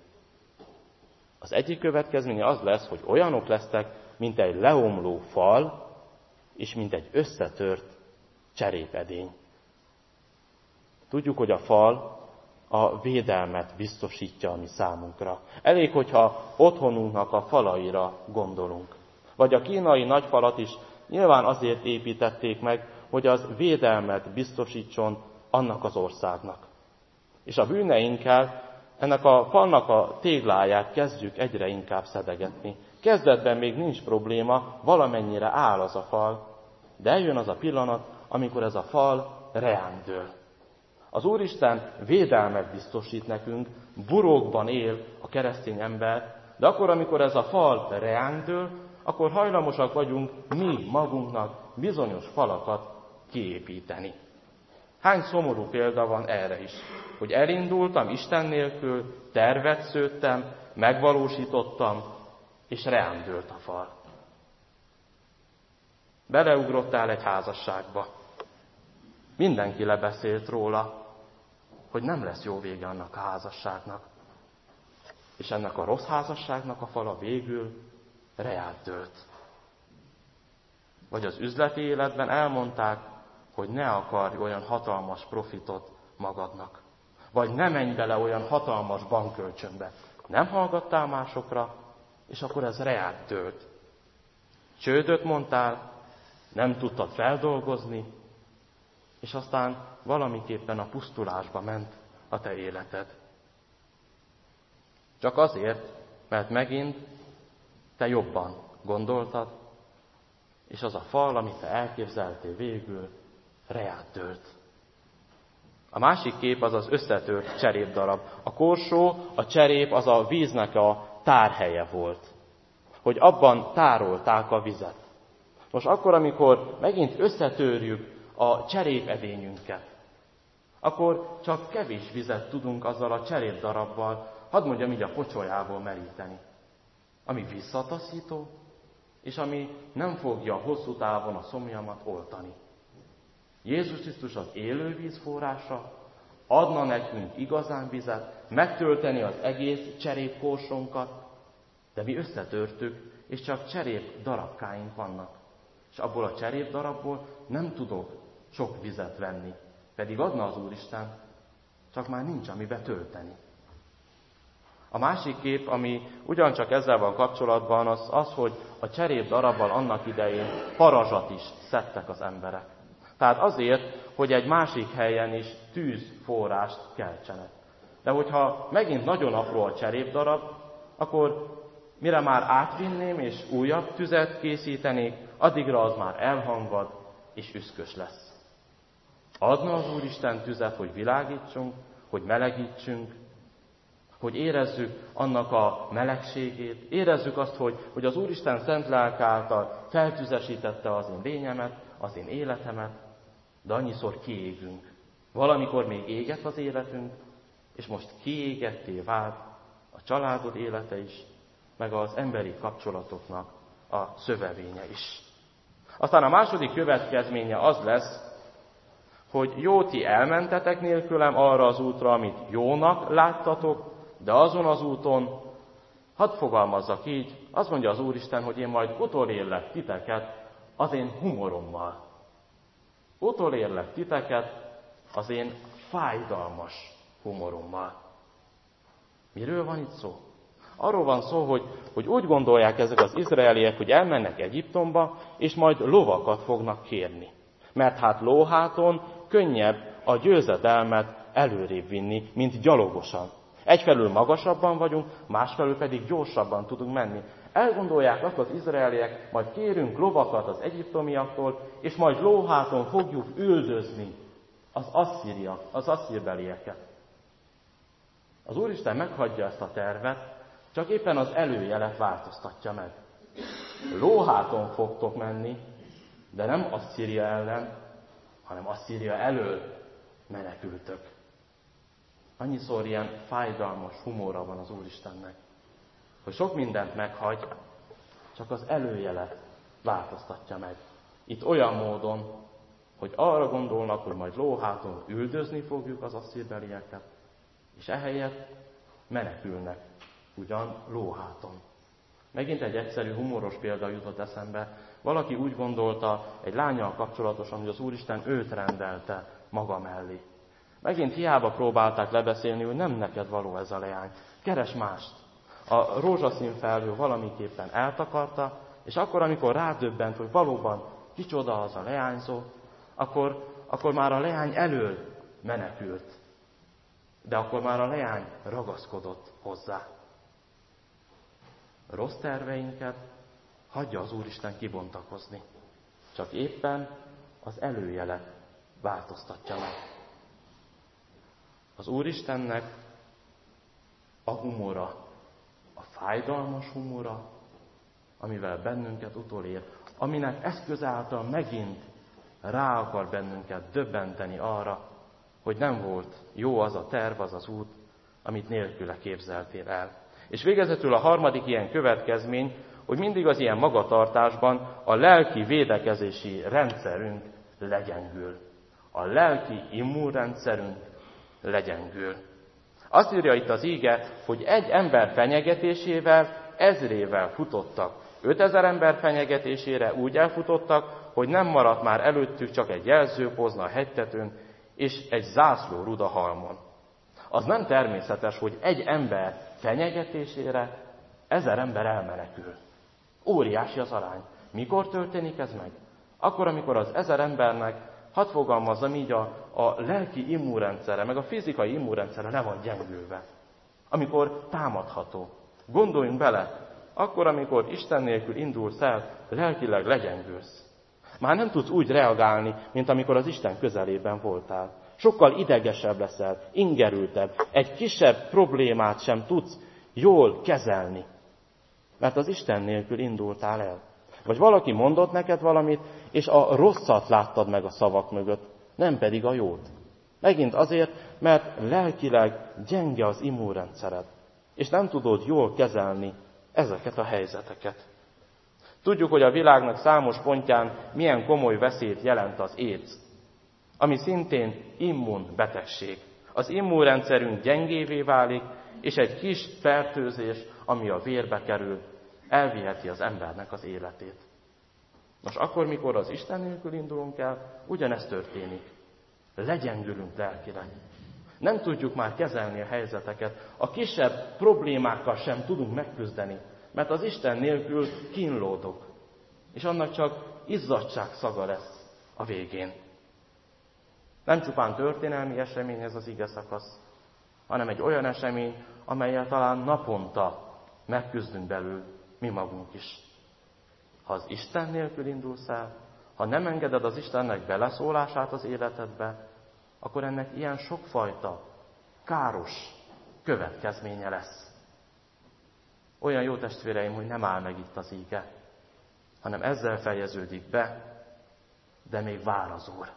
Az egyik következménye az lesz, hogy olyanok lesznek, mint egy leomló fal, és mint egy összetört cserépedény. Tudjuk, hogy a fal a védelmet biztosítja a mi számunkra. Elég, hogyha otthonunknak a falaira gondolunk. Vagy a kínai nagyfalat is nyilván azért építették meg, hogy az védelmet biztosítson annak az országnak. És a bűneinkkel ennek a falnak a tégláját kezdjük egyre inkább szedegetni. Kezdetben még nincs probléma, valamennyire áll az a fal, de eljön az a pillanat, amikor ez a fal reánk dől. Az Úristen védelmet biztosít nekünk, burokban él a keresztény ember, de akkor, amikor ez a fal reánk dől, akkor hajlamosak vagyunk mi magunknak bizonyos falakat kiépíteni. Hány szomorú példa van erre is, hogy elindultam Isten nélkül, tervet szőttem, megvalósítottam, és reám dőlt a fal. Beleugrottál egy házasságba. Mindenki lebeszélt róla, hogy nem lesz jó vége annak a házasságnak. És ennek a rossz házasságnak a fala végül reát dőlt. Vagy az üzleti életben elmondták, hogy ne akarj olyan hatalmas profitot magadnak. Vagy ne menj bele olyan hatalmas bankkölcsönbe. Nem hallgattál másokra, és akkor ez reád tölt. Csődöt mondtál, nem tudtad feldolgozni, és aztán valamiképpen a pusztulásba ment a te életed. Csak azért, mert megint te jobban gondoltad, és az a fal, amit te elképzeltél végül, reád tört. A másik kép az az összetört cserépdarab. A korsó, a cserép az a víznek a tárhelye volt, hogy abban tárolták a vizet. Most akkor, amikor megint összetörjük a cserépedényünket, akkor csak kevés vizet tudunk azzal a cserépdarabbal, hadd mondjam így, a pocsolyából meríteni. Ami visszataszító, és ami nem fogja hosszú távon a szomjamat oltani. Jézus Krisztus az élő víz forrása, adna nekünk igazán vizet, megtölteni az egész cserépkorsónkat, de mi összetörtük, és csak cserép darabkáink vannak. És abból a cserép darabból nem tudok sok vizet venni, pedig adna az Úristen, csak már nincs, amibe tölteni. A másik kép, ami ugyancsak ezzel van kapcsolatban, az, hogy a cserép darabbal annak idején parazsat is szedtek az emberek. Tehát azért, hogy egy másik helyen is tűzforrást keltsenek. De hogyha megint nagyon apró a cserépdarab, akkor mire már átvinném és újabb tüzet készítenék, addigra az már elhangvad és üszkös lesz. Adna az Úristen tüzet, hogy világítsunk, hogy melegítsünk, hogy érezzük annak a melegségét, érezzük azt, hogy az Úristen szent lelke által feltüzesítette az én lényemet, az én életemet, de annyiszor kiégünk. Valamikor még égett az életünk, és most kiégetté vált a családod élete is, meg az emberi kapcsolatoknak a szövevénye is. Aztán a második következménye az lesz, hogy jó, ti elmentetek nélkülem arra az útra, amit jónak láttatok, de azon az úton, hadd fogalmazzak így, azt mondja az Úristen, hogy én majd utolérlek titeket az én humorommal. Utolérlek titeket az én fájdalmas humorommal. Miről van itt szó? Arról van szó, hogy úgy gondolják ezek az izraeliek, hogy elmennek Egyiptomba, és majd lovakat fognak kérni. Mert hát lóháton könnyebb a győzedelmet előrébb vinni, mint gyalogosan. Egyfelől magasabban vagyunk, másfelől pedig gyorsabban tudunk menni. Elgondolják azt az izraeliek, majd kérünk lovakat az egyiptomiaktól, és majd lóháton fogjuk üldözni az asszírbelieket. Az Úristen meghagyja ezt a tervet, csak éppen az előjelet változtatja meg. Lóháton fogtok menni, de nem Asszíria ellen, hanem Asszíria elől menekültök. Annyiszor ilyen fájdalmas humora van az Úristennek, hogy sok mindent meghagy, csak az előjelet változtatja meg. Itt olyan módon, hogy arra gondolnak, hogy majd lóháton üldözni fogjuk az asszírbelieket, és ehelyett menekülnek, ugyan lóháton. Megint egy egyszerű, humoros példa jutott eszembe. Valaki úgy gondolta egy lánnyal kapcsolatosan, hogy az Úristen őt rendelte maga mellé. Megint hiába próbálták lebeszélni, hogy nem neked való ez a leány. Keres mást. A rózsaszín felhő valamiképpen eltakarta, és akkor, amikor rádöbbent, hogy valóban kicsoda az a leányzó, akkor már a leány elől menekült. De akkor már a leány ragaszkodott hozzá. Rossz terveinket hagyja az Úristen kibontakozni. Csak éppen az előjelet változtatja meg. Az Úristennek a humora, a fájdalmas humora, amivel bennünket utolér, aminek eszköz által megint rá akar bennünket döbbenteni arra, hogy nem volt jó az a terv, az az út, amit nélküle képzeltél el. És végezetül a harmadik ilyen következmény, hogy mindig az ilyen magatartásban a lelki védekezési rendszerünk legyengül. A lelki immunrendszerünk legyengül. Azt írja itt az íge, hogy egy ember fenyegetésével ezrével futottak. 5000 ember fenyegetésére úgy elfutottak, hogy nem maradt már előttük csak egy jelzőpozna a hegytetőn, és egy zászlórud a halmon. Az nem természetes, hogy egy ember fenyegetésére 1000 ember elmenekül. Óriási az arány. Mikor történik ez meg? Akkor, amikor az 1000 embernek, hadd fogalmazzam így, a lelki immunrendszere, meg a fizikai immunrendszere le van gyengülve. Amikor támadható. Gondoljunk bele, akkor, amikor Isten nélkül indulsz el, lelkileg legyengülsz. Már nem tudsz úgy reagálni, mint amikor az Isten közelében voltál. Sokkal idegesebb leszel, ingerültebb, egy kisebb problémát sem tudsz jól kezelni. Mert az Isten nélkül indultál el. Vagy valaki mondott neked valamit, és a rosszat láttad meg a szavak mögött, nem pedig a jót. Megint azért, mert lelkileg gyenge az immunrendszered, és nem tudod jól kezelni ezeket a helyzeteket. Tudjuk, hogy a világnak számos pontján milyen komoly veszélyt jelent az AIDS, ami szintén immunbetegség. Az immunrendszerünk gyengévé válik, és egy kis fertőzés, ami a vérbe kerül, elviheti az embernek az életét. Nos, akkor, mikor az Isten nélkül indulunk el, ugyanez történik. Legyengülünk lelkileg. Nem tudjuk már kezelni a helyzeteket. A kisebb problémákkal sem tudunk megküzdeni, mert az Isten nélkül kínlódok. És annak csak izzadság szaga lesz a végén. Nem csupán történelmi esemény ez az ige szakasz, hanem egy olyan esemény, amellyel talán naponta megküzdünk belül mi magunk is. Ha az Isten nélkül indulsz el, ha nem engeded az Istennek beleszólását az életedbe, akkor ennek ilyen sokfajta káros következménye lesz. Olyan jó testvéreim, hogy nem áll meg itt az ige, hanem ezzel fejeződik be, de még vár az Úr.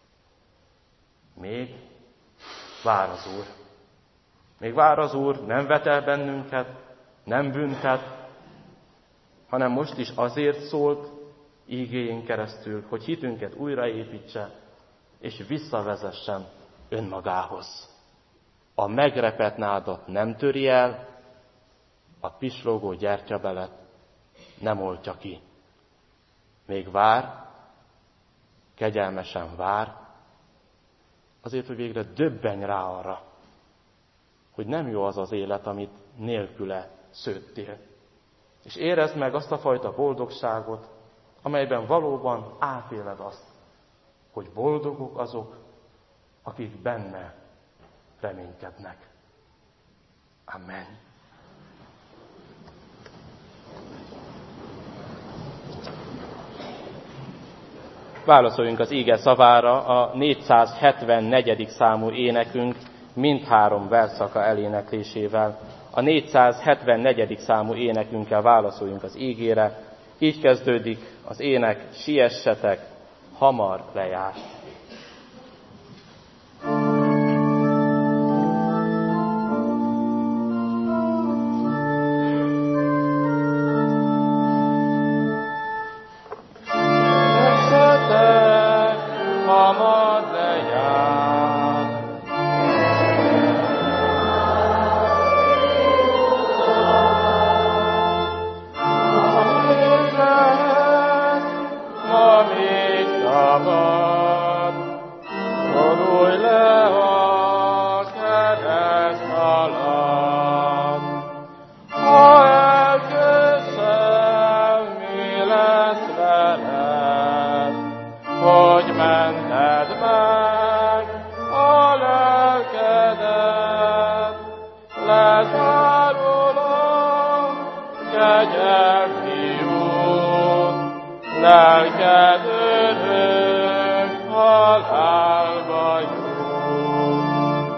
Még vár az Úr. Még vár az Úr, nem vet el bennünket, nem büntet, hanem most is azért szólt ígéjén keresztül, hogy hitünket újraépítse, és visszavezessen önmagához. A megrepett nádat nem töri el, a pislogó gyertyabelet nem oltja ki. Még vár, kegyelmesen vár, azért, hogy végre döbbenj rá arra, hogy nem jó az az élet, amit nélküle szőttél. És érezd meg azt a fajta boldogságot, amelyben valóban átéled azt, hogy boldogok azok, akik benne reménykednek. Amen. Válaszoljunk az íge szavára a 474. számú énekünk mindhárom versszaka eléneklésével. A 474. számú énekünkkel válaszoljunk az ígére. Így kezdődik az ének: siessetek, hamar lejár. Lelked örök halálba jut.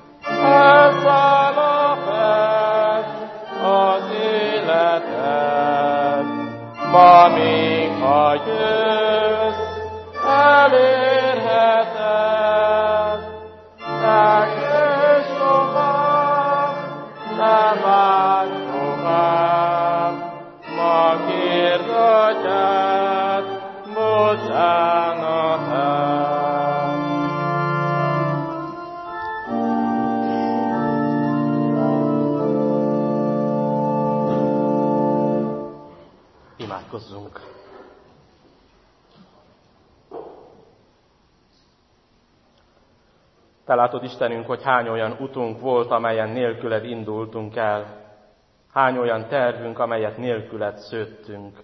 Elszáll fel az életed, ma még ha jössz, elérheted. Eljössz tovább, ne várj tovább, ma kérd Atyát, bocsánatát. Imádkozzunk! Te látod, Istenünk, hogy hány olyan utunk volt, amelyen nélküled indultunk el. Hány olyan tervünk, amelyet nélküled szőttünk.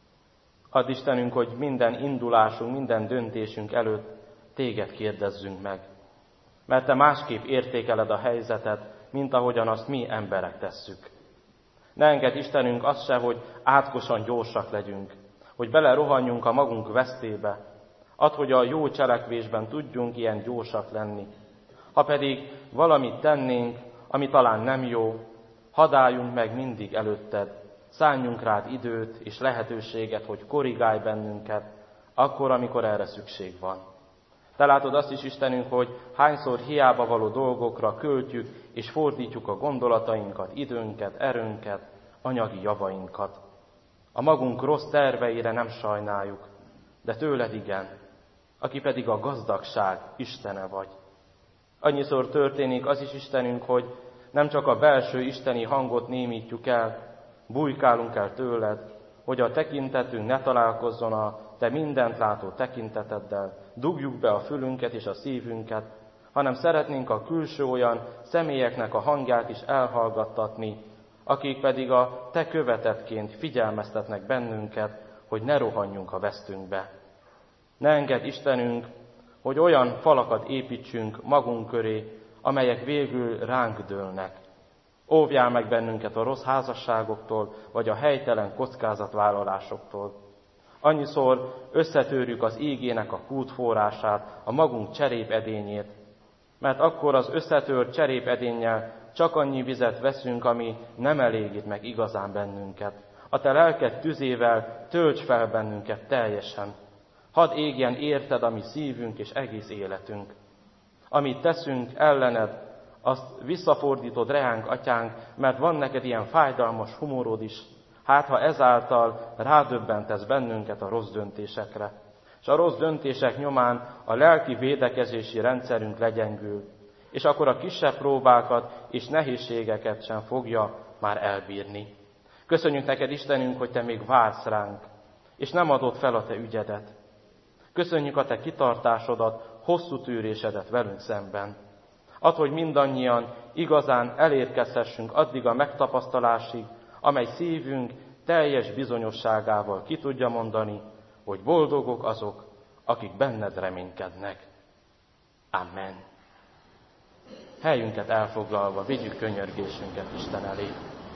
Add, Istenünk, hogy minden indulásunk, minden döntésünk előtt téged kérdezzünk meg. Mert te másképp értékeled a helyzetet, mint ahogyan azt mi emberek tesszük. Ne engedd, Istenünk, azt se, hogy átkosan gyorsak legyünk, hogy belerohanjunk a magunk vesztébe. Add, hogy a jó cselekvésben tudjunk ilyen gyorsak lenni. Ha pedig valamit tennénk, ami talán nem jó, hadd álljunk meg mindig előtted, szálljunk rád időt és lehetőséget, hogy korrigálj bennünket, akkor, amikor erre szükség van. Te látod azt is, Istenünk, hogy hányszor hiába való dolgokra költjük és fordítjuk a gondolatainkat, időnket, erőnket, anyagi javainkat. A magunk rossz terveire nem sajnáljuk, de tőled igen, aki pedig a gazdagság Istene vagy. Annyiszor történik az is, Istenünk, hogy nem csak a belső isteni hangot némítjuk el, bujkálunk el tőled, hogy a tekintetünk ne találkozzon a te mindent látó tekinteteddel, dugjuk be a fülünket és a szívünket, hanem szeretnénk a külső olyan személyeknek a hangját is elhallgattatni, akik pedig a te követetként figyelmeztetnek bennünket, hogy ne rohanjunk a vesztünkbe. Ne engedd, Istenünk, hogy olyan falakat építsünk magunk köré, amelyek végül ránk dőlnek. Óvjál meg bennünket a rossz házasságoktól, vagy a helytelen kockázatvállalásoktól. Annyiszor összetörjük az ígének a kútforrását, a magunk cserépedényét, mert akkor az összetört cserépedénnyel csak annyi vizet veszünk, ami nem elégít meg igazán bennünket. A te lelked tüzével tölts fel bennünket teljesen. Hadd égjen érted a mi szívünk és egész életünk. Amit teszünk ellened, azt visszafordítod reánk, Atyánk, mert van neked ilyen fájdalmas humorod is. Hát, ha ezáltal rádöbbentesz bennünket a rossz döntésekre. És a rossz döntések nyomán a lelki védekezési rendszerünk legyengül, és akkor a kisebb próbákat és nehézségeket sem fogja már elbírni. Köszönjük neked, Istenünk, hogy te még vársz ránk, és nem adod fel a te ügyedet. Köszönjük a te kitartásodat, hosszú tűrésedet velünk szemben. Add, hogy mindannyian igazán elérkezhessünk addig a megtapasztalásig, amely szívünk teljes bizonyosságával ki tudja mondani, hogy boldogok azok, akik benned reménykednek. Amen. Helyünket elfoglalva vigyük könyörgésünket Isten elé.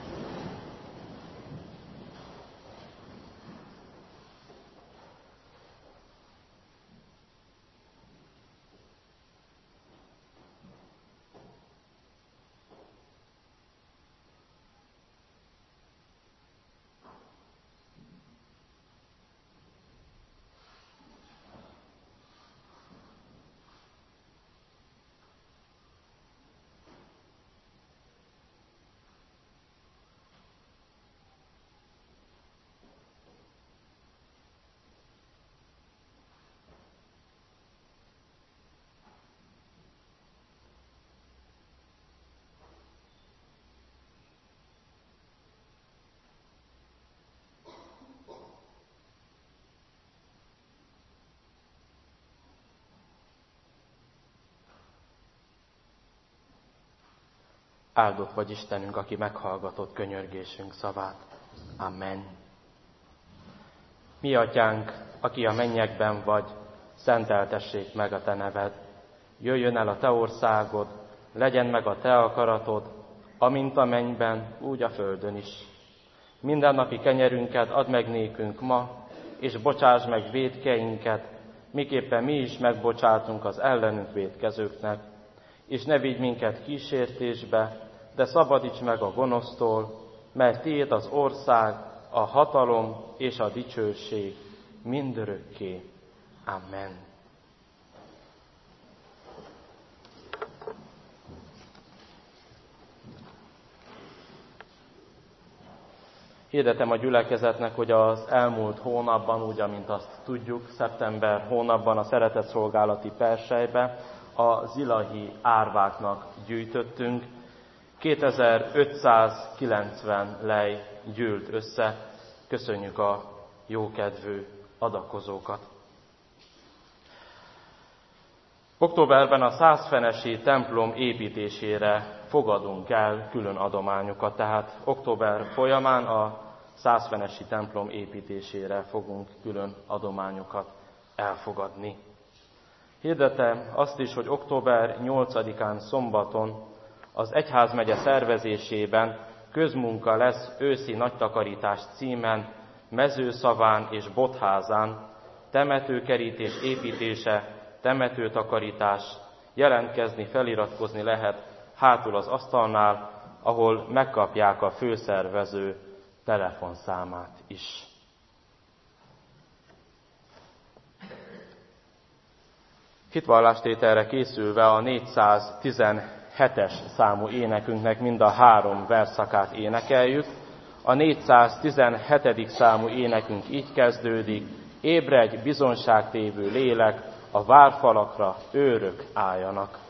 Áldott vagy Istenünk, aki meghallgatott könyörgésünk szavát. Amen. Mi Atyánk, aki a mennyekben vagy, szenteltessék meg a te neved. Jöjjön el a te országod, legyen meg a te akaratod, amint a mennyben, úgy a földön is. Mindennapi kenyerünket add meg nékünk ma, és bocsásd meg vétkeinket, miképpen mi is megbocsátunk az ellenünk vétkezőknek. És ne vigy minket kísértésbe, de szabadíts meg a gonosztól, mert tiéd az ország, a hatalom és a dicsőség mindörökké. Amen. Hirdetem a gyülekezetnek, hogy az elmúlt hónapban, úgy, amint azt tudjuk, szeptember hónapban a szeretetszolgálati perselybe a zilahi árváknak gyűjtöttünk. 2590 lej gyűlt össze. Köszönjük a jókedvű adakozókat. Októberben a Százfenesi templom építésére fogadunk el külön adományokat, tehát október folyamán a Százfenesi templom építésére fogunk külön adományokat elfogadni. Hirdetem azt is, hogy október 8-án szombaton az egyházmegye szervezésében közmunka lesz őszi nagytakarítás címen Mezőszaván és Bottházán, temetőkerítés építése, temetőtakarítás, jelentkezni, feliratkozni lehet hátul az asztalnál, ahol megkapják a főszervező telefonszámát is. Hitvallástételre készülve a 417-es számú énekünknek mind a 3 versszakát énekeljük. A 417. számú énekünk így kezdődik: ébredj, bizonságtévő lélek, a várfalakra őrök álljanak.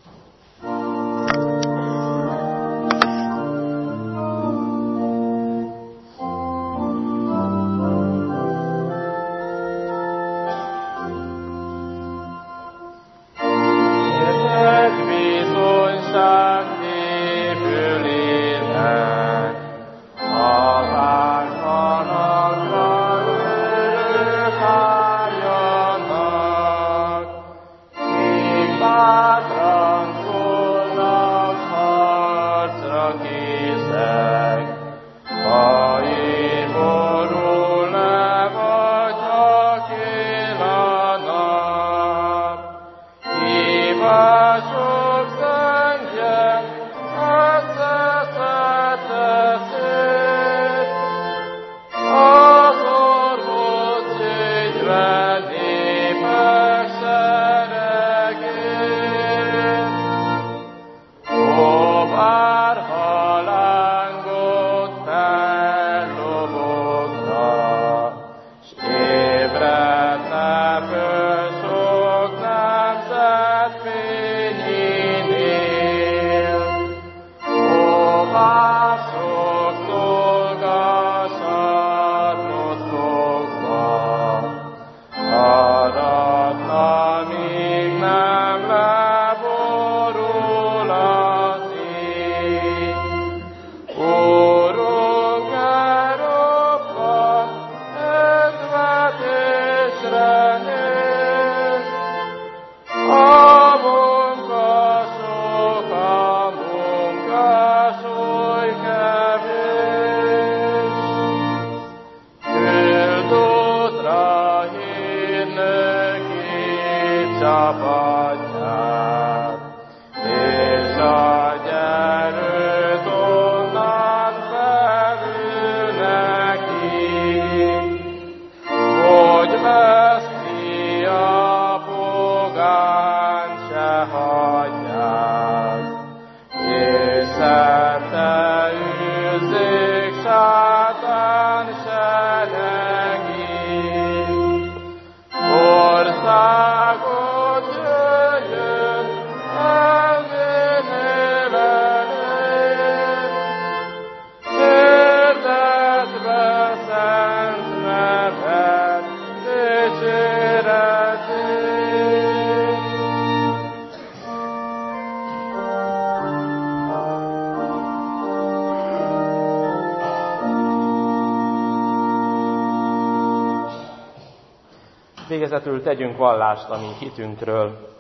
Végezetül tegyünk vallást a mi hitünkről.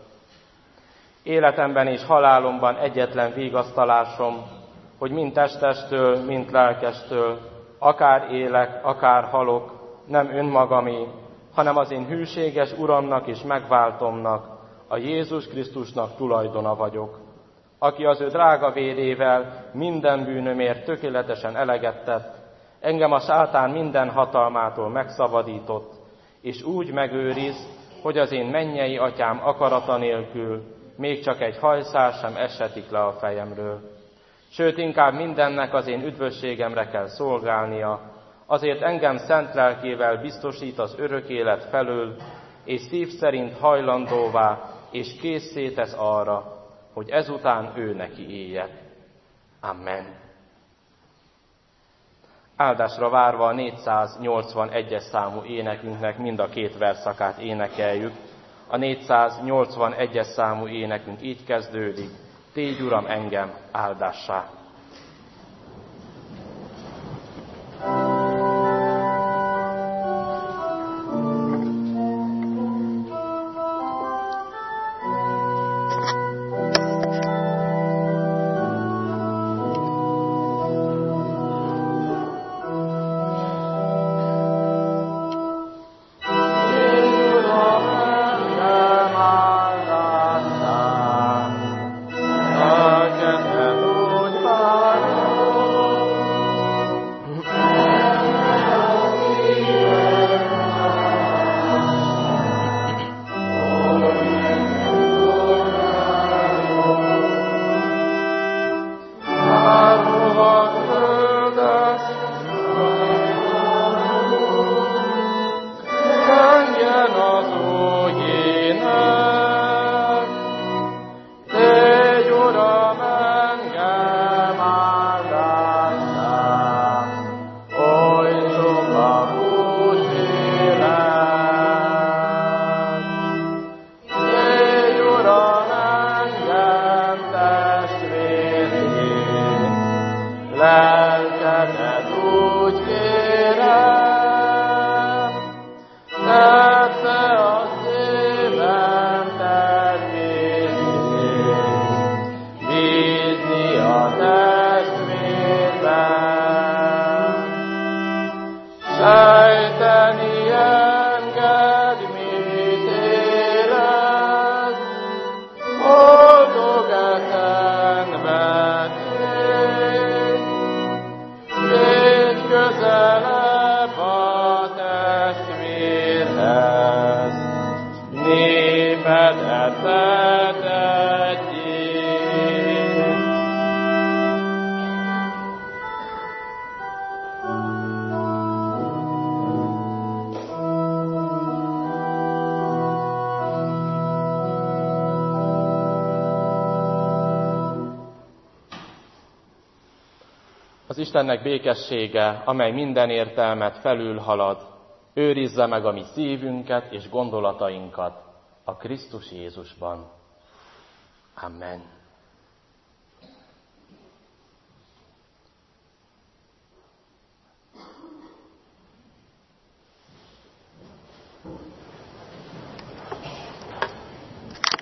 Életemben és halálomban egyetlen vigasztalásom, hogy mind testestől, mind lelkestől, akár élek, akár halok, nem önmagamé, hanem az én hűséges Uramnak és megváltomnak, a Jézus Krisztusnak tulajdona vagyok, aki az ő drága vérével minden bűnömért tökéletesen eleget tett, engem a sátán minden hatalmától megszabadított, és úgy megőriz, hogy az én mennyei atyám akarata nélkül még csak egy hajszál sem eshetik le a fejemről. Sőt, inkább mindennek az én üdvösségemre kell szolgálnia, azért engem szent lelkével biztosít az örök élet felől, és szív szerint hajlandóvá és készé tesz arra, hogy ezután ő neki éljek. Amen. Áldásra várva a 481-es számú énekünknek mind a 2 versszakát énekeljük. A 481-es számú énekünk így kezdődik: Tégy, Uram, engem áldássá. Lelkedet úgy kérem, tette a szívem természét, bízni a testvérben. Sejteni engedd, mit érez, boldog etenben én. Légy közelebb a testvérhez, népedet tetegyék. Az Istennek békessége, amely minden értelmet felülhalad, őrizze meg a mi szívünket és gondolatainkat a Krisztus Jézusban. Amen.